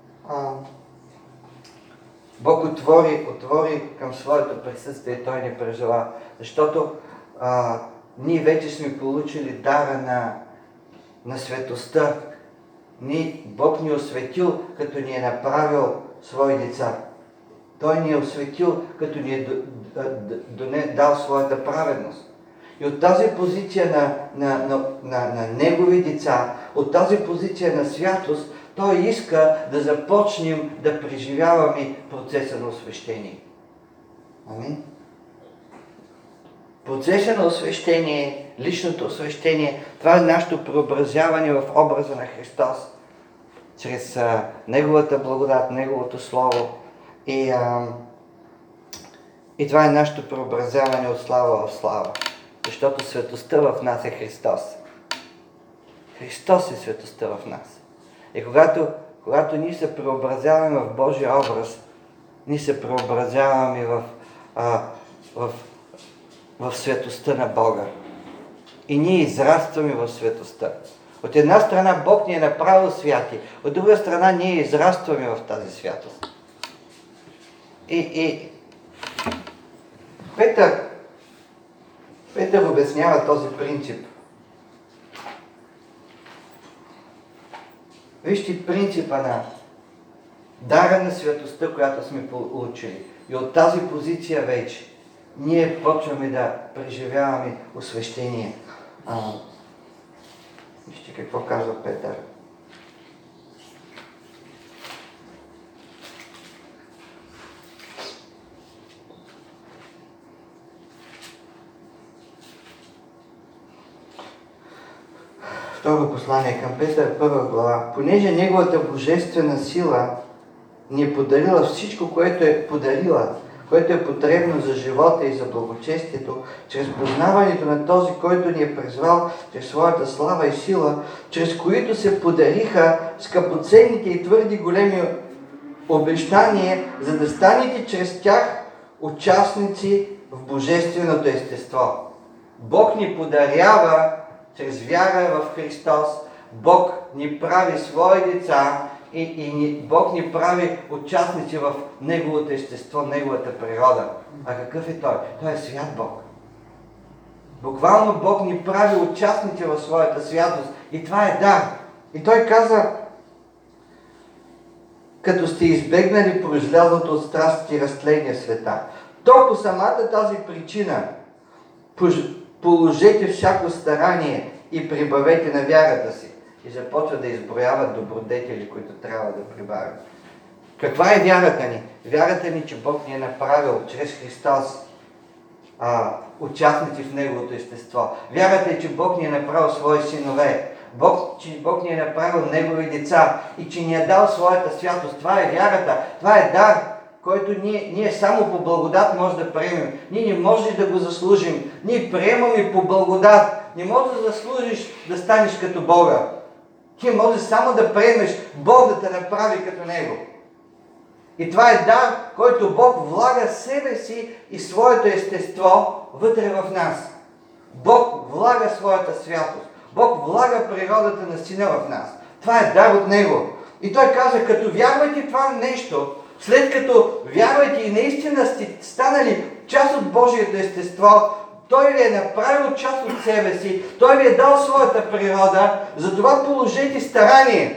Бог отвори към своето присъствие, Той не прежела. Защото ние вече сме получили дара на светостта, Бог ни е осветил, като ни е направил свои деца. Той ни е осветил, като ни е дал своята праведност. И от тази позиция на Негови деца, от тази позиция на святост, Той иска да започнем да преживяваме процеса на освещение. Амин. Процеса на освещение, личното освещение, това е нашето преобразяване в образа на Христос, чрез Неговата благодат, Неговото Слово. И това е нашето преобразяване от слава в слава. Защото светостта в нас е Христос. Христос е светостта в нас. И когато ние се преобразяваме в Божия образ, ние се преобразяваме в светостта на Бога. И ние израстваме в светостта. От една страна Бог ни е направил святи, от друга страна ние израстваме в тази святост. И Петър обяснява този принцип. Вижте принципа на дара на светостта, която сме получили. И от тази позиция вече ние почваме да преживяваме освещение. Вижте какво казва Петър. Второ послание към Петър, 1 глава. Понеже Неговата божествена сила ни е подарила всичко, което е потребно за живота и за благочестието, чрез познаването на този, който ни е призвал чрез своята слава и сила, чрез които се подариха скъпоценните и твърди големи обещания, за да станете чрез тях участници в божественото естество. Бог ни подарява чрез вяра в Христос, Бог ни прави свои деца и Бог ни прави участници в Неговото естество, Неговата природа. А какъв е Той? Той е свят Бог. Буквално Бог ни прави участници в своята святост и това е дар. И Той каза, като сте избегнали произлязлото от страстите и разтления света, то по самата тази причина положете всяко старание и прибавете на вярата си. И започва да изброяват добродетели, които трябва да прибавят. Каква е вярата ни? Вярата ни, че Бог ни е направил чрез Христос участници в Неговото естество. Вярата е, че Бог ни е направил свои синове. Че Бог ни е направил Негови деца и че ни е дал своята святост. Това е вярата. Това е дар, който ние само по благодат може да приемем. Ние не може да го заслужим. Ние приемаме по благодат. Не може да заслужиш да станеш като Бога. Ти може само да приемеш Бог да те направи като Него. И това е дар, който Бог влага себе си и своето естество вътре в нас. Бог влага своята святост. Бог влага природата на Сина в нас. Това е дар от Него. И Той каза, като вярвате това нещо, след като вярвате и наистина сте станали част от Божието естество, Той ви е направил част от себе си, Той ви е дал своята природа, затова положете старание.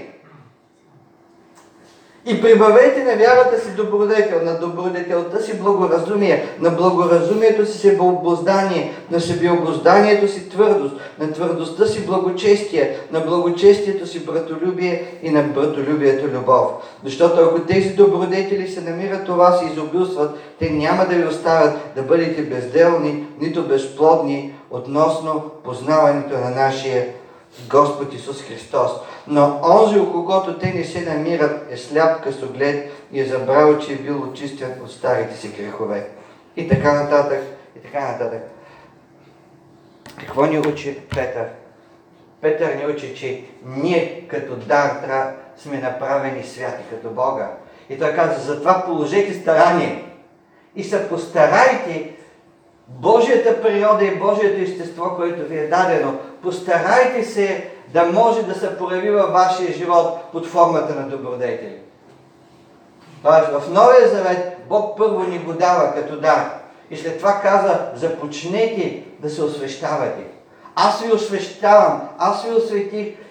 И прибавете на вярата си добродетел, на добродетелта си благоразумие, на благоразумието си себеобуздание, на себеобузданието си твърдост, на твърдостта си благочестие, на благочестието си братолюбие и на братолюбието любов. Защото ако тези добродетели се намират у вас и изобилстват, те няма да ви оставят да бъдете безделни, нито безплодни относно познаването на нашия Господ Исус Христос. Но онзи, у когото те не се намират, е сляп късоглед и е забравил, че е бил очистен от старите си грехове. И така нататък, и така нататък. Какво ни учи Петър? Петър ни учи, че ние като дар сме направени святи като Бога. И той каза, затова положете старание и се постарайте Божията природа и Божието естество, което ви е дадено. Постарайте се да може да се прояви във вашия живот под формата на добродетели. Тоест, в Новия Завет Бог първо ни го дава като дар. И след това каза, започнете да се освещавате. Аз ви освещавам, аз ви осветих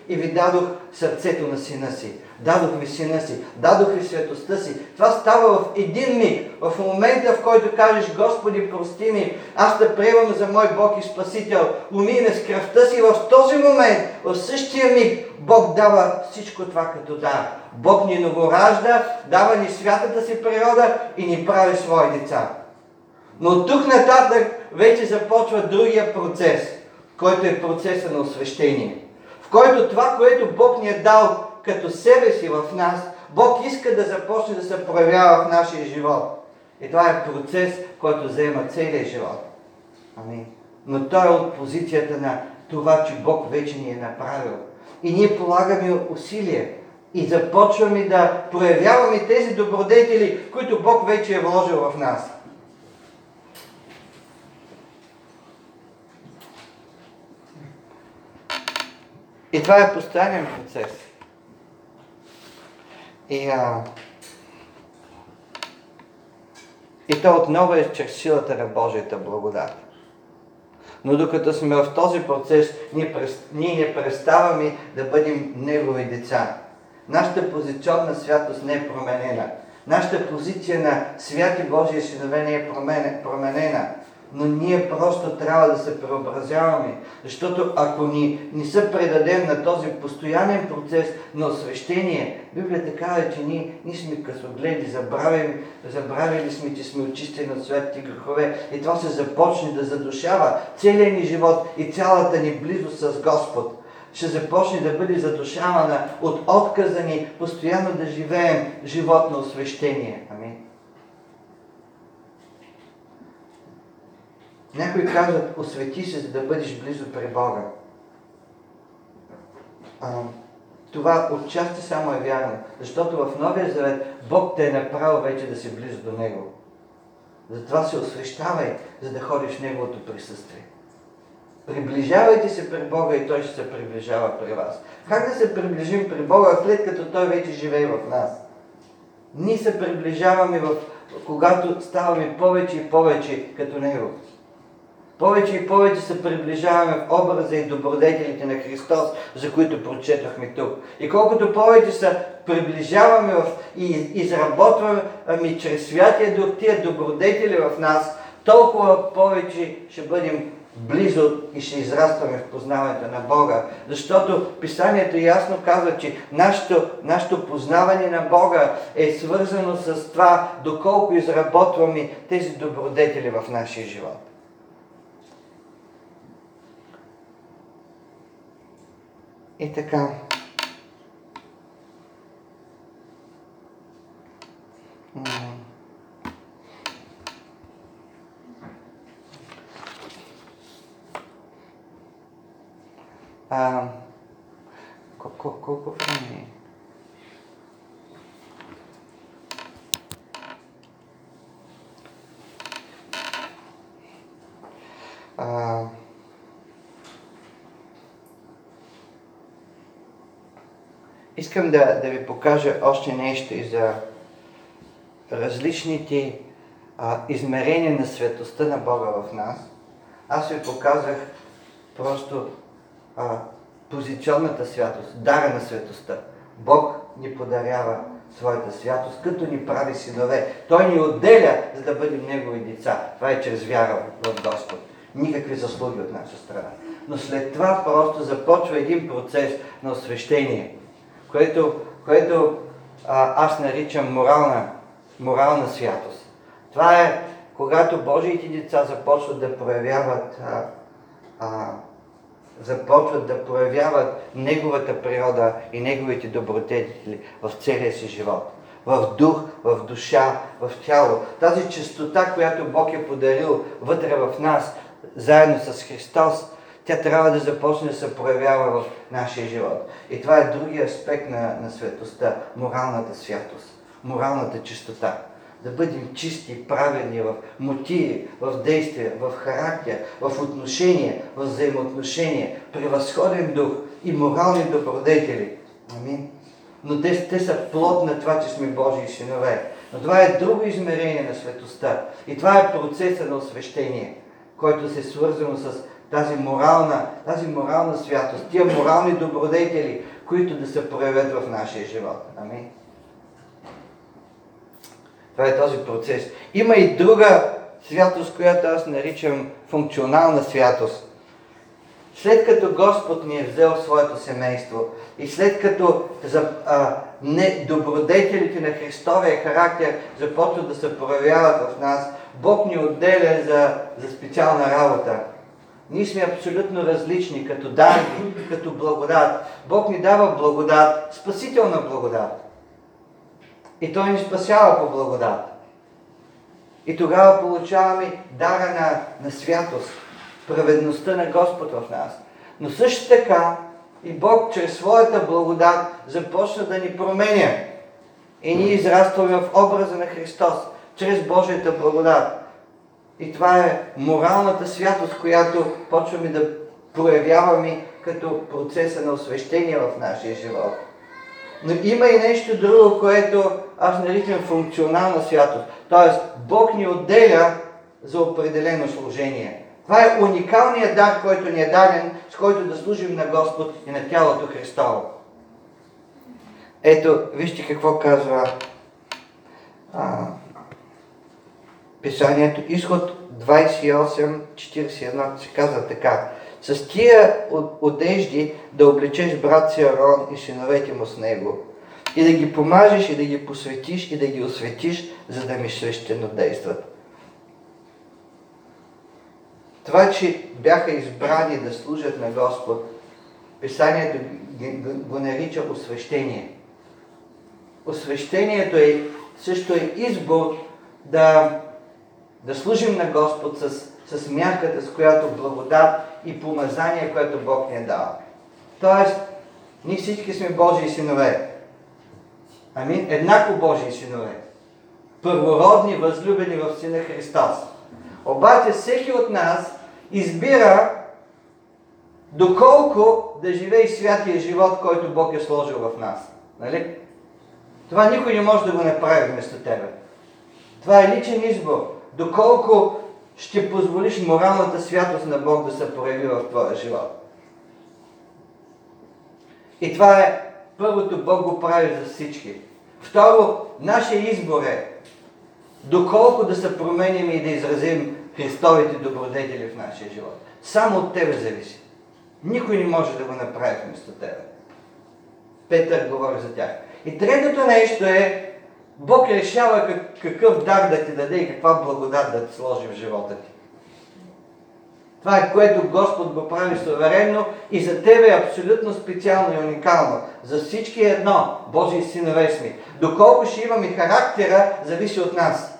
и ви дадох сърцето на Сина си. Дадох ви Сина си, дадох ви светостта си. Това става в един миг. В момента, в който кажеш: Господи, прости ми, аз те приемам за мой Бог и Спасител, умий ме с кръвта си, в този момент, в същия миг, Бог дава всичко това като дар. Бог ни новоражда, дава ни святата си природа и ни прави свои деца. Но тук нататък вече започва другия процес, който е процеса на освещение. В който това, което Бог ни е дал като себе си в нас, Бог иска да започне да се проявява в нашия живот. И това е процес, който взема целия живот. Амин. Но той е от позицията на това, че Бог вече ни е направил. И ние полагаме усилия и започваме да проявяваме тези добродетели, които Бог вече е вложил в нас. И това е постоянен процес. И то отново е чрез силата на Божията благодат. Но докато сме в този процес, ние не преставаме да бъдем Негови деца. Нашата позиционна святост не е променена. Нашата позиция на святи Божии синове не е променена. Но ние просто трябва да се преобразяваме, защото ако ни се предадем на този постоянен процес на освещение, Библията казва, че ние сме късогледи, забравили сме, че сме очистени от светите грехове, и това се започне да задушава целият ни живот и цялата ни близост с Господ. Ще започне да бъде задушавана от отказа ни постоянно да живеем живот на освещение. Амин. Някои казват: освети се, за да бъдеш близо при Бога. Това отчасти само е вярно, защото в Новия Завет Бог те е направил вече да си близо до Него. Затова се освещавай, за да ходиш в Неговото присъствие. Приближавайте се при Бога и Той ще се приближава при вас. Как да се приближим при Бога, след като Той вече живее в нас? Ние се приближаваме когато ставаме повече и повече като Него. Повече и повече се приближаваме в образа и добродетелите на Христос, за които прочетохме тук. И колкото повече се приближаваме и изработваме чрез Святия Дух тия добродетели в нас, толкова повече ще бъдем близо и ще израстваме в познаването на Бога. Защото Писанието ясно казва, че нашето познаване на Бога е свързано с това, доколко изработваме тези добродетели в нашия живот. И така. Колко време е? Искам да ви покажа още нещо и за различните измерения на светостта на Бога в нас. Аз ви показах просто позиционната святост, дара на светостта. Бог ни подарява своята святост, като ни прави синове. Той ни отделя, за да бъдем Негови деца. Това е чрез вяра в Господ. Никакви заслуги от наша страна. Но след това просто започва един процес на освещение, което аз наричам морална святост. Това е когато Божиите деца започват да проявяват Неговата природа и Неговите добродетели в целия си живот. В дух, в душа, в тяло. Тази чистота, която Бог е подарил вътре в нас, заедно с Христос, тя трябва да започне да се проявява в нашия живот. И това е другия аспект на светостта, моралната святост, моралната чистота. Да бъдем чисти, праведни в мотиви, в действия, в характер, в отношения, в взаимоотношения, превъзходен дух и морални добродетели. Амин. Но те са плод на това, че сме Божии синове. Но това е друго измерение на светостта. И това е процеса на освещение, който се е свързано с тази морална святост, тия морални добродетели, които да се проявят в нашия живот. Амин. Това е този процес. Има и друга святост, която аз наричам функционална святост. След като Господ ни е взел в своето семейство и след като добродетелите на Христовия характер започват да се проявяват в нас, Бог ни отделя за специална работа. Ние сме абсолютно различни, като дарби, като благодат. Бог ни дава благодат, спасителна благодат. И Той ни спасява по благодат. И тогава получаваме дара на святост, праведността на Господ в нас. Но също така и Бог чрез своята благодат започна да ни променя. И ние израстваме в образа на Христос, чрез Божията благодат. И това е моралната святост, която почваме да проявяваме като процеса на освещение в нашия живот. Но има и нещо друго, което аз наричам функционална святост. Тоест, Бог ни отделя за определено служение. Това е уникалният дар, който ни е даден, с който да служим на Господ и на тялото Христово. Ето, вижте какво казва Писанието. Изход 28:41 се казва така: с тия одежди да облечеш брат си Арон и синовете му с него, и да ги помажеш, и да ги посветиш, и да ги осветиш, за да ми свещено действат. Това, че бяха избрани да служат на Господ, Писанието го нарича освещение. Освещението също е избор да служим на Господ с мярката, с която благодат и помазание, което Бог ни е дал. Тоест, ние всички сме Божии синове. Амин? Еднакво Божии синове. Първородни, възлюбени в Сина Христос. Обаче всеки от нас избира доколко да живее святия живот, който Бог е сложил в нас. Нали? Това никой не може да го направи вместо тебе. Това е личен избор. Доколко ще позволиш моралната святост на Бог да се прояви в твоя живот. И това е първото, Бог го прави за всички. Второ, нашия избор е доколко да се променим и да изразим Христовите добродетели в нашия живот. Само от тебе зависи. Никой не може да го направи вместо тебе. Петър говори за тях. И третото нещо е, Бог решава какъв дар да ти даде и каква благодат да ти сложи в живота ти. Това е, което Господ го прави суверенно и за тебе е абсолютно специално и уникално. За всички е едно. Божии синове сме. Доколко ще имаме характера, зависи от нас.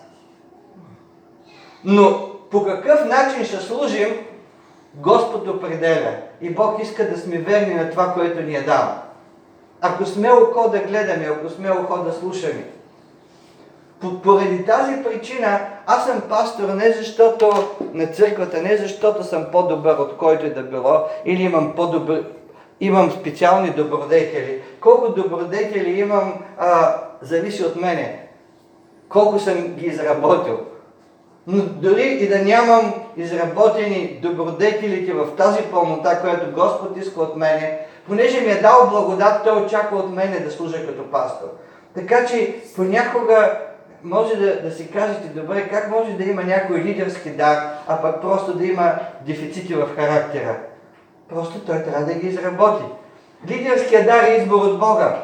Но по какъв начин ще служим, Господ определя. И Бог иска да сме верни на това, което ни е дал. Ако сме око да гледаме, ако сме око да слушаме. Поради тази причина аз съм пастор не защото на църквата, не защото съм по-добър от който и да било, или имам специални добродетели. Колко добродетели имам, зависи от мене. Колко съм ги изработил. Но дори и да нямам изработени добродетелите в тази пълнота, която Господ иска от мене, понеже ми е дал благодат, Той очаква от мене да служа като пастор. Така че понякога може да си кажете, добре, как може да има някой лидерски дар, а пък просто да има дефицити в характера? Просто той трябва да ги изработи. Лидерският дар е избор от Бога.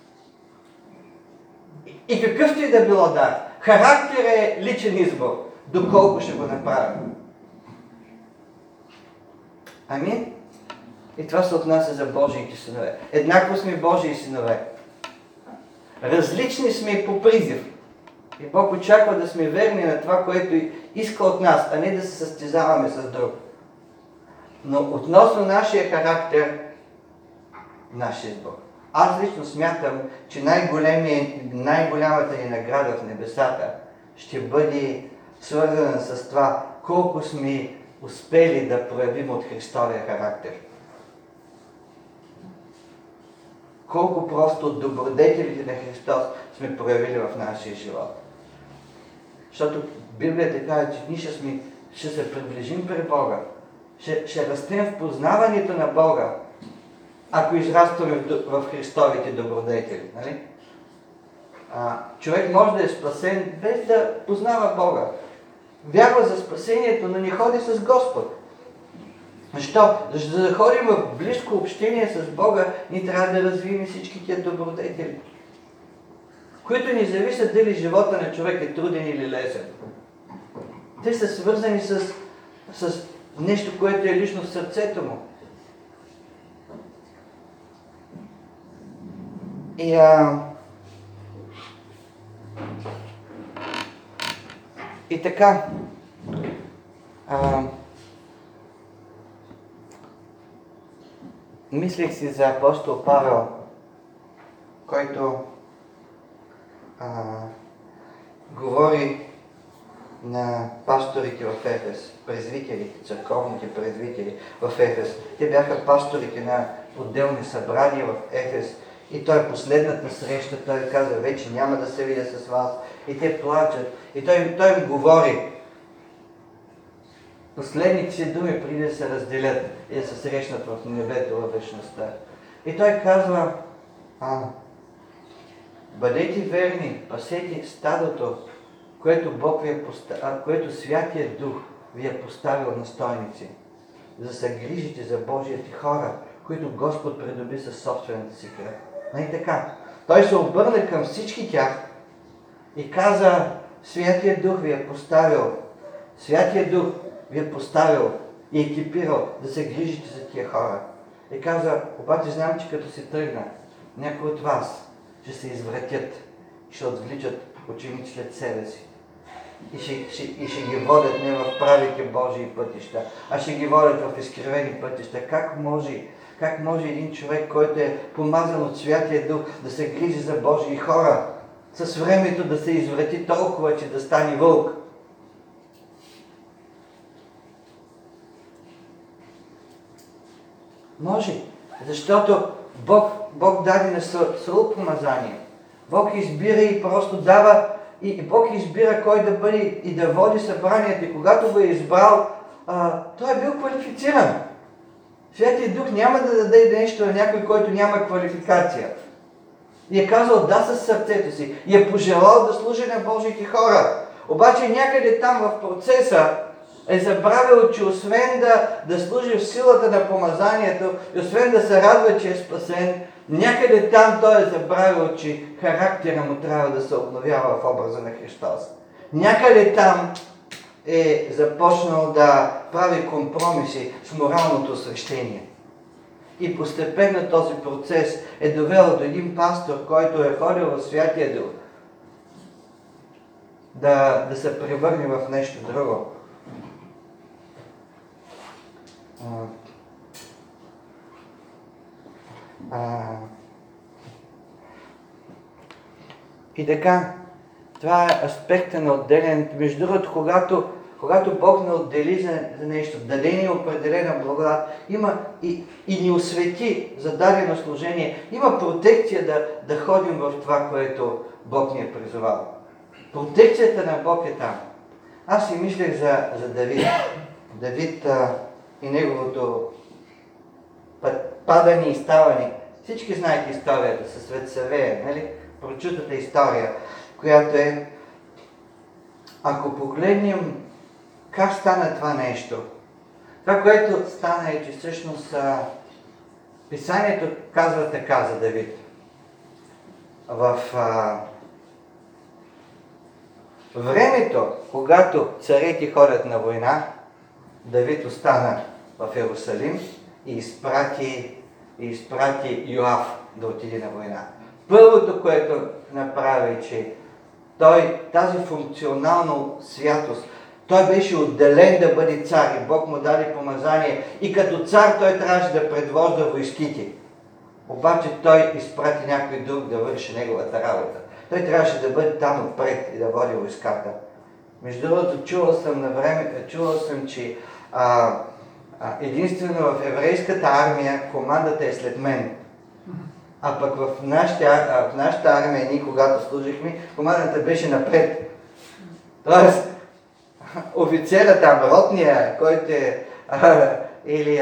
И какъвто и да било дар, характер е личен избор. Доколко ще го направим? Амин? И това се отнася за Божиите синове. Еднакво сме Божии синове. Различни сме по призив. И Бог очаква да сме верни на това, което иска от нас, а не да се състезаваме с друг. Но относно нашия характер, нашия избор. Аз лично смятам, че най-голямата ни награда в небесата ще бъде свързана с това, колко сме успели да проявим от Христовия характер. Колко просто от добродетелите на Христос сме проявили в нашия живот. Защото Библията казва, че ние ще се приближим при Бога. ще растем в познаването на Бога, ако израстваме в Христовите добродетели. Нали? Човек може да е спасен без да познава Бога. Вярва за спасението, но не ходи с Господ. Защо? Защото да ходим в близко общение с Бога, ние трябва да развием всички тия добродетели, които ни зависят дали живота на човек е труден или лесен. Те са свързани с нещо, което е лично в сърцето му. И така, мислех си за апостол Павел, който говори на пасторите в Ефес, презвителите, църковните презвители в Ефес. Те бяха пасторите на отделни събрания в Ефес. И той последната среща, той каза, вече няма да се видя с вас. И те плачат. И той им говори последните си думи, преди да се разделят и да се срещнат в небето, във вечността. И той казва, бъдете верни, пасете стадото, което Бог ви което Святия Дух ви е поставил настойници, за да се грижите за Божиите хора, които Господ придоби със собствената си кръв. И така. Той се обърна към всички тях и каза, Святия Дух ви е поставил, Святия Дух ви е поставил и екипирал да се грижите за тия хора. И каза, обаче знам, че като се тръгна, някои от вас ще се извратят и ще отвличат ученици след себе си. И ще ги водят не в правите Божии пътища, а ще ги водят в изкривени пътища. Как може един човек, който е помазан от Святия Дух, да се грижи за Божии хора, с времето да се изврати толкова, че да стане вълк? Може, защото Бог даде на Саул помазание. Бог избира и просто дава, и Бог избира кой да бъде и да води събранията. И когато го е избрал, той е бил квалифициран. Святия Дух няма да даде нещо на някой, който няма квалификация. И е казал да със сърцето си. И е пожелал да служи на Божиите хора. Обаче някъде там в процеса е забравил, че освен да служи в силата на помазанието и освен да се радва, че е спасен, някъде там той е забравил, че характера му трябва да се обновява в образа на Христос. Някъде там е започнал да прави компромиси с моралното освещение. И постепенно този процес е довел до един пастор, който е ходил в Святия Дух, да се превърне в нещо друго. И така, това е аспекта на отделянето. Между другото, когато Бог не отдели за нещо, даде ни определена благодат, има и ни освети за дадено служение, има протекция да ходим в това, което Бог ни е призовал. Протекцията на Бог е там. Аз си мислех за Давид. Давид и неговото падане и ставане. Всички знаете историята със Светсавея, нали? Прочутата история, която е, ако погледнем как стана това нещо, това, което стана е, че всъщност Писанието казва така за Давид. В времето, когато царете ходят на война, Давид остана в Иерусалим и изпрати Йоав да отиде на война. Първото, което направи, че тази функционална святост, той беше отделен да бъде цар и Бог му даде помазание и като цар той трябваше да предвожда войските. Обаче той изпрати някой друг да върши неговата работа. Той трябваше да бъде там отпред и да води войската. Между другото, чувал съм, че единствено в еврейската армия командата е след мен. А пък в нашата армия, ние когато служихме, командата беше напред. Тоест, офицера там, ротния, който е или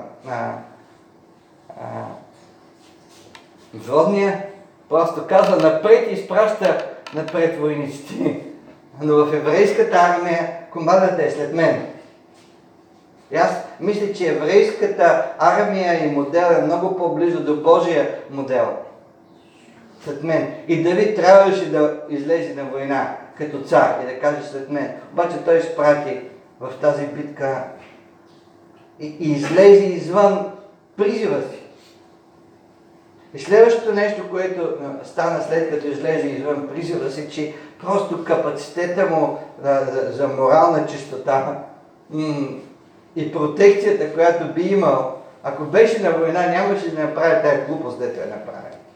Водния просто казва напред и изпраща напред войниците. Но в еврейската армия командът е след мен. И аз мисля, че еврейската армия и модел е много по-близо до Божия модел. След мен. И Давид трябваше да излезе на война като цар и да каже след мен. Обаче той изпрати в тази битка и излезе извън призива си. И следващото нещо, което стана след като излезе извън призива си, че просто капацитета му за морална чистота и протекцията, която би имал, ако беше на война, нямаше да направи тая глупост, дето я направи.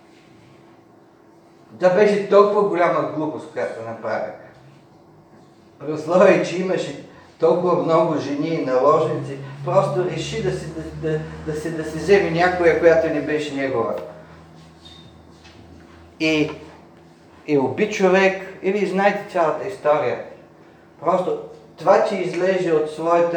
Това беше толкова голяма глупост, която направи. При условие, че имаше толкова много жени и наложници, просто реши да си вземе някоя, която не беше негова. И уби човек, и вие знаете цялата история. Просто това, че излезе от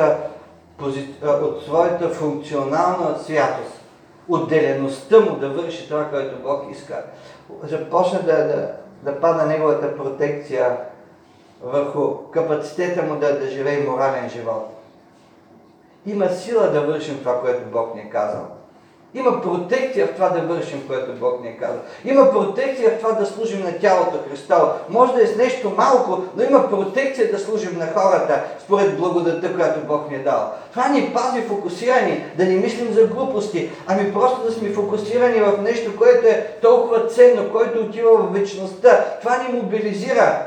своята функционална святост, отделеността му да върши това, което Бог иска, започна да пада неговата протекция върху капацитета му да живее морален живот. Има сила да вършим това, което Бог ни е казал. Има протекция в това да вършим, което Бог ни е казал. Има протекция в това да служим на тялото Христово. Може да е с нещо малко, но има протекция да служим на хората, според благодата, която Бог ни е дал. Това ни пази фокусирани, да не мислим за глупости, ами просто да сме фокусирани в нещо, което е толкова ценно, което отива в вечността. Това ни мобилизира.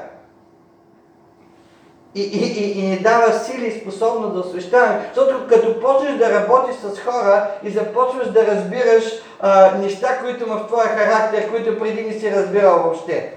И ни дава сили и способност да освещаваме. Защото като почнеш да работиш с хора и започваш да разбираш неща, които в твоя характер, които преди не си разбирал въобще.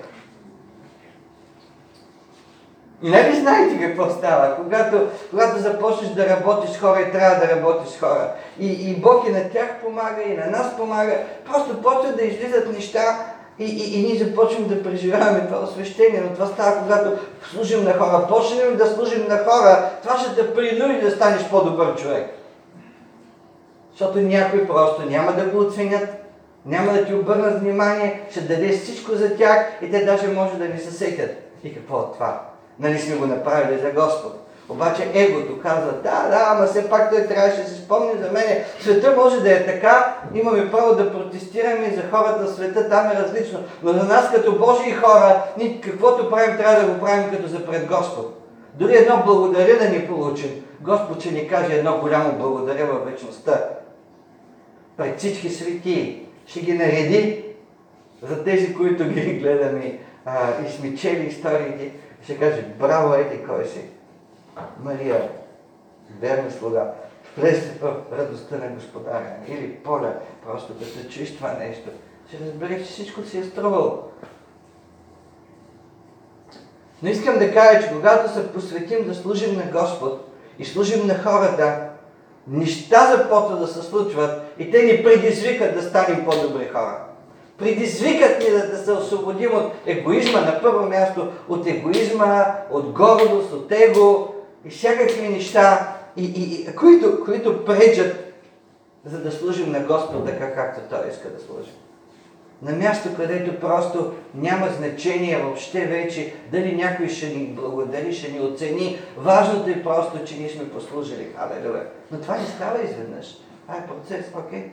И нали знаете какво става? Когато започнеш да работиш с хора и трябва да работиш с хора. И Бог и на тях помага, и на нас помага. Просто почват да излизат неща, и ние започваме да преживяваме това освещение, но това става, когато служим на хора. Почнем да служим на хора, това ще те принуди да станеш по-добър човек. Защото някой просто няма да го оценят, няма да ти обърнат внимание, ще дадеш всичко за тях и те даже може да не се сетят. И какво от това? Нали сме го направили за Господ? Обаче егото казва, ама все пак той трябваше да се спомни за мене. Света може да е така, имаме право да протестираме и за хората в света, там е различно. Но за нас като Божии хора, ние каквото правим, трябва да го правим като за пред Господ. Дори едно благодаря да ни получим, Господ ще ни каже едно голямо благодаря във вечността. Пред всички светии ще ги нареди за тези, които ги гледаме и сме чели историите. Ще каже, браво, ети кой си. Мария, верна слуга, влез в радостта на Господаря. Или Поля, просто като чуеш това нещо, ще разбереш, че всичко си е струвало. Но искам да кажа, че когато се посветим да служим на Господ и служим на хората, неща започват да се случват и те ни предизвикат да станем по-добри хора. Предизвикат ни да се освободим от егоизма, на първо място, от егоизма, от гордост, от его и всякакви неща, които пречат, за да служим на Господ така, както Той иска да служим. На място, където просто няма значение въобще вече дали някой ще ни благодари, ще ни оцени. Важното е просто, че ние сме послужили. Халелуя. Но това не става изведнъж. Това е процес, окей?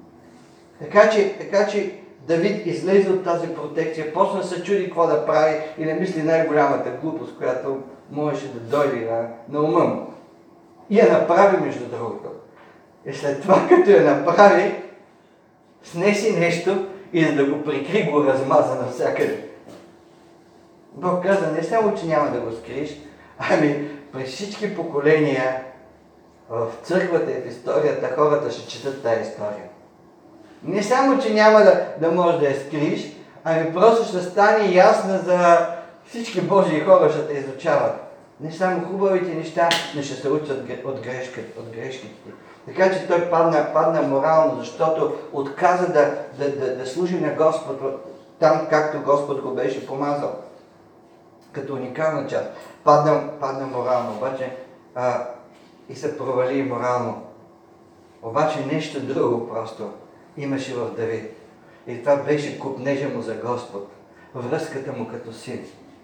Така че Давид излезе от тази протекция, почна да се чуди какво да прави и не мисли най-голямата глупост, която можеше да дойде на ума му. И я направи, между другото. И след това, като я направи, снеси нещо и за да го прикри, го размаза навсякъде. Бог каза, не само, че няма да го скриеш, ами през всички поколения в църквата и в историята хората ще четат тази история. Не само, че няма да можеш да я скриеш, ами просто ще стане ясна за всички Божии хора, ще те изучават. Не само хубавите неща, но ще се учат от грешките. Така че той падна морално, защото отказа да служи на Господ там, както Господ го беше помазал. Като уникална част. Падна морално, обаче и се провали морално. Обаче нещо друго просто имаше в Давид. И това беше копнежа му за Господ, връзката му като син.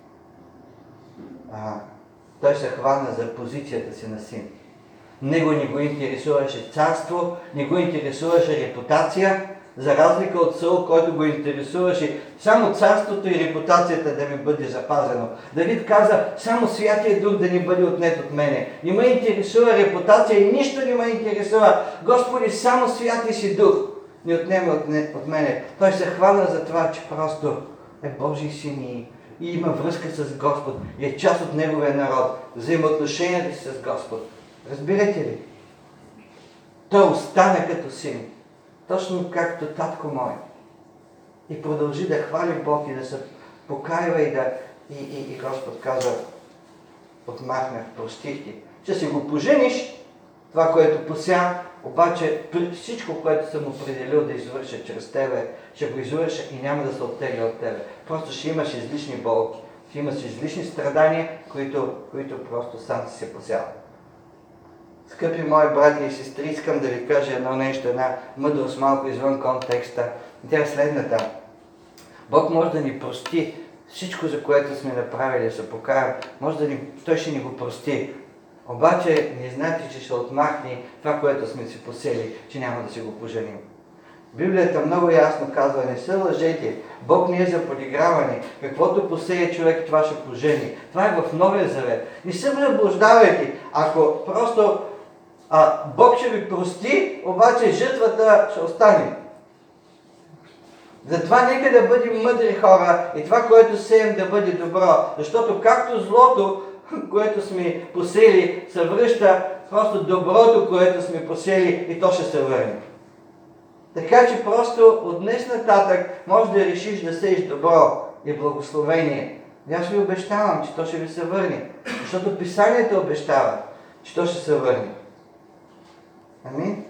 Той се хвана за позицията си на син. Него не го интересуваше царство, не го интересуваше репутация, за разлика от Саул, който го интересуваше само царството и репутацията да ми бъде запазено. Давид каза, само Святия Дух да ни бъде отнет от мене. Не ме интересува репутация и нищо не ме интересува. Господи, само Святия си Дух ни отнема от мене. Той се хвана за това, че просто е Божий син и има връзка с Господ и е част от Неговия народ. Взаимоотношенията си с Господ. Разбирате ли? Той остана като син. Точно както татко мой. И продължи да хвали Бог и да се покайва и Господ каза, отмахнах, простих ти. Ще си го пожениш, това, което пося, обаче всичко, което съм определил да извърша чрез тебе, ще го извърша и няма да се оттегля от тебе. Просто ще имаш излишни болки, ще имаш излишни страдания, които просто сам си се посял. Скъпи мои брати и сестри, искам да ви кажа едно нещо, една мъдрост малко извън контекста. Тя е следната. Бог може да ни прости всичко, за което сме направили, да се покаем. Той ще ни го прости. Обаче не знаете, че ще отмахне това, което сме си посели, че няма да си го поженим. Библията много ясно казва, не се лъжете, Бог не е за подиграване. Каквото посее човек, това ще пожени. Това е в Новия Завет. Не се заблуждавайте, ако просто Бог ще ви прости, обаче жътвата ще остане. Затова нека да бъдем мъдри хора и това, което сеем, да бъде добро. Защото както злото, което сме посели, се връща, просто доброто, което сме посели, и то ще се върне. Така че просто от днес нататък можеш да решиш да сееш добро и благословение. И аз ви обещавам, че то ще ви се върне. Защото Писанието обещава, че то ще се върне. Амин?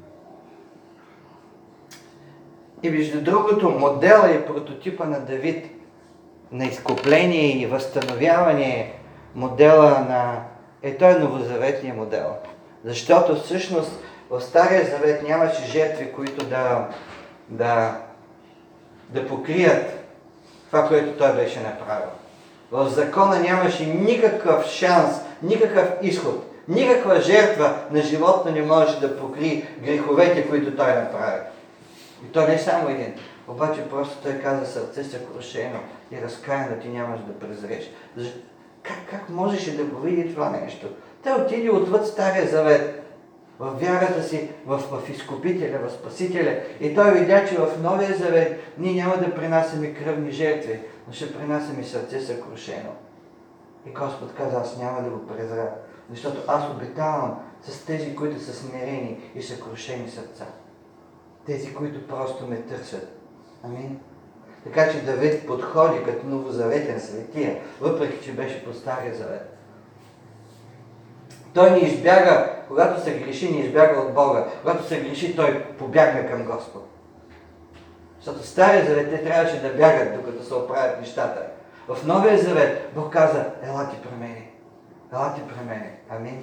И между другото, модела и прототипа на Давид на изкупление и възстановяване, модела той е новозаветния модел. Защото всъщност в Стария Завет нямаше жертви, които да покрият това, което той беше направил. В закона нямаше никакъв шанс, никакъв изход, никаква жертва на животно не можеше да покрие греховете, които той направи. И то не е само един. Обаче просто той каза, сърце съкрушено и разкаяно ти нямаш да презреш. Как можеше да го види това нещо? Той отиде отвъд Стария Завет, в вярата си, в изкупителя, в Спасителя. И той видя, че в Новия Завет ние няма да принасяме кръвни жертви, но ще принасяме сърце съкрушено. И Господ каза, аз няма да го презра, защото аз обитавам с тези, които са смирени и съкрушени сърца. Тези, които просто ме търсят. Амин. Така че Давид подходи като новозаветен светия, въпреки че беше по Стария Завет. Той не избяга, когато се греши, не избяга от Бога. Когато се греши, той побягна към Господ. Защото в Стария Завет те трябваше да бягат, докато се оправят нещата. В Новия Завет Бог каза, ела ти при мене. Ела ти при мене. Амин.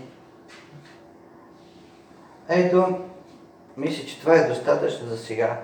Ето, мисля, че това е достатъчно за сега.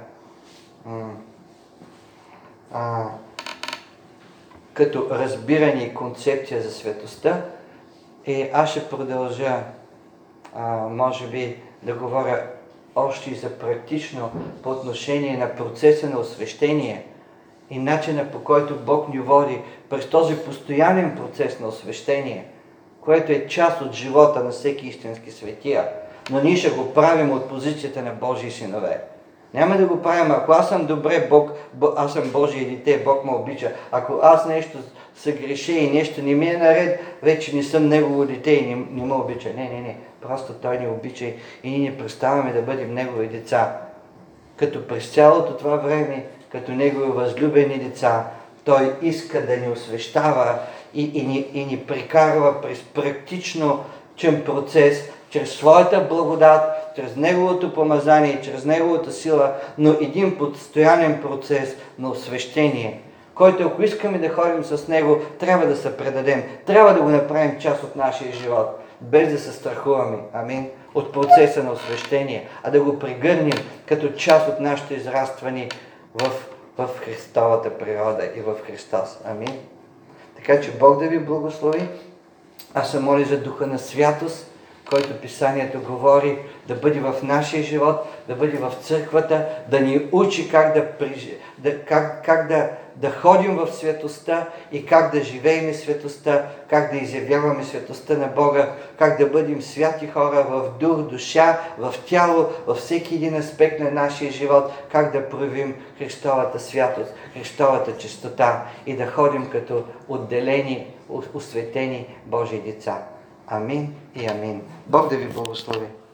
Като разбиране и концепция за светостта. И аз ще продължа, може би, да говоря още и за практично по отношение на процеса на освещение и начина, по който Бог ни води през този постоянен процес на освещение, което е част от живота на всеки истински светия. Но ние ще го правим от позицията на Божии синове. Няма да го правим, ако аз съм добре, аз съм Божие дете, Бог ме обича. Ако аз нещо съгреша и нещо не ми е наред, вече не съм Негово дете и не ме обича. Не. Просто Той ни обича и ние не преставаме да бъдем Негови деца. Като през цялото това време, като Негови възлюбени деца, Той иска да ни освещава и ни прекарва през практичен процес, чрез своята благодат, чрез Неговото помазание, чрез Неговата сила, но един постоянен процес на освещение, който, ако искаме да ходим с Него, трябва да се предадем, трябва да го направим част от нашия живот. без да се страхуваме, амин, от процеса на освещение, а да го пригърнем като част от нашето израстване в Христовата природа и в Христос. Амин. Така че Бог да ви благослови. Аз се моля за духа на святост, който Писанието говори, да бъде в нашия живот, да бъде в църквата, да ни учи как да ходим в светостта и как да живеем светостта, как да изявяваме светостта на Бога, как да бъдем святи хора в дух, душа, в тяло, във всеки един аспект на нашия живот, как да проявим Христовата святост, Христовата чистота и да ходим като отделени, осветени Божии деца. Амин и амин. Бог да ви благослови.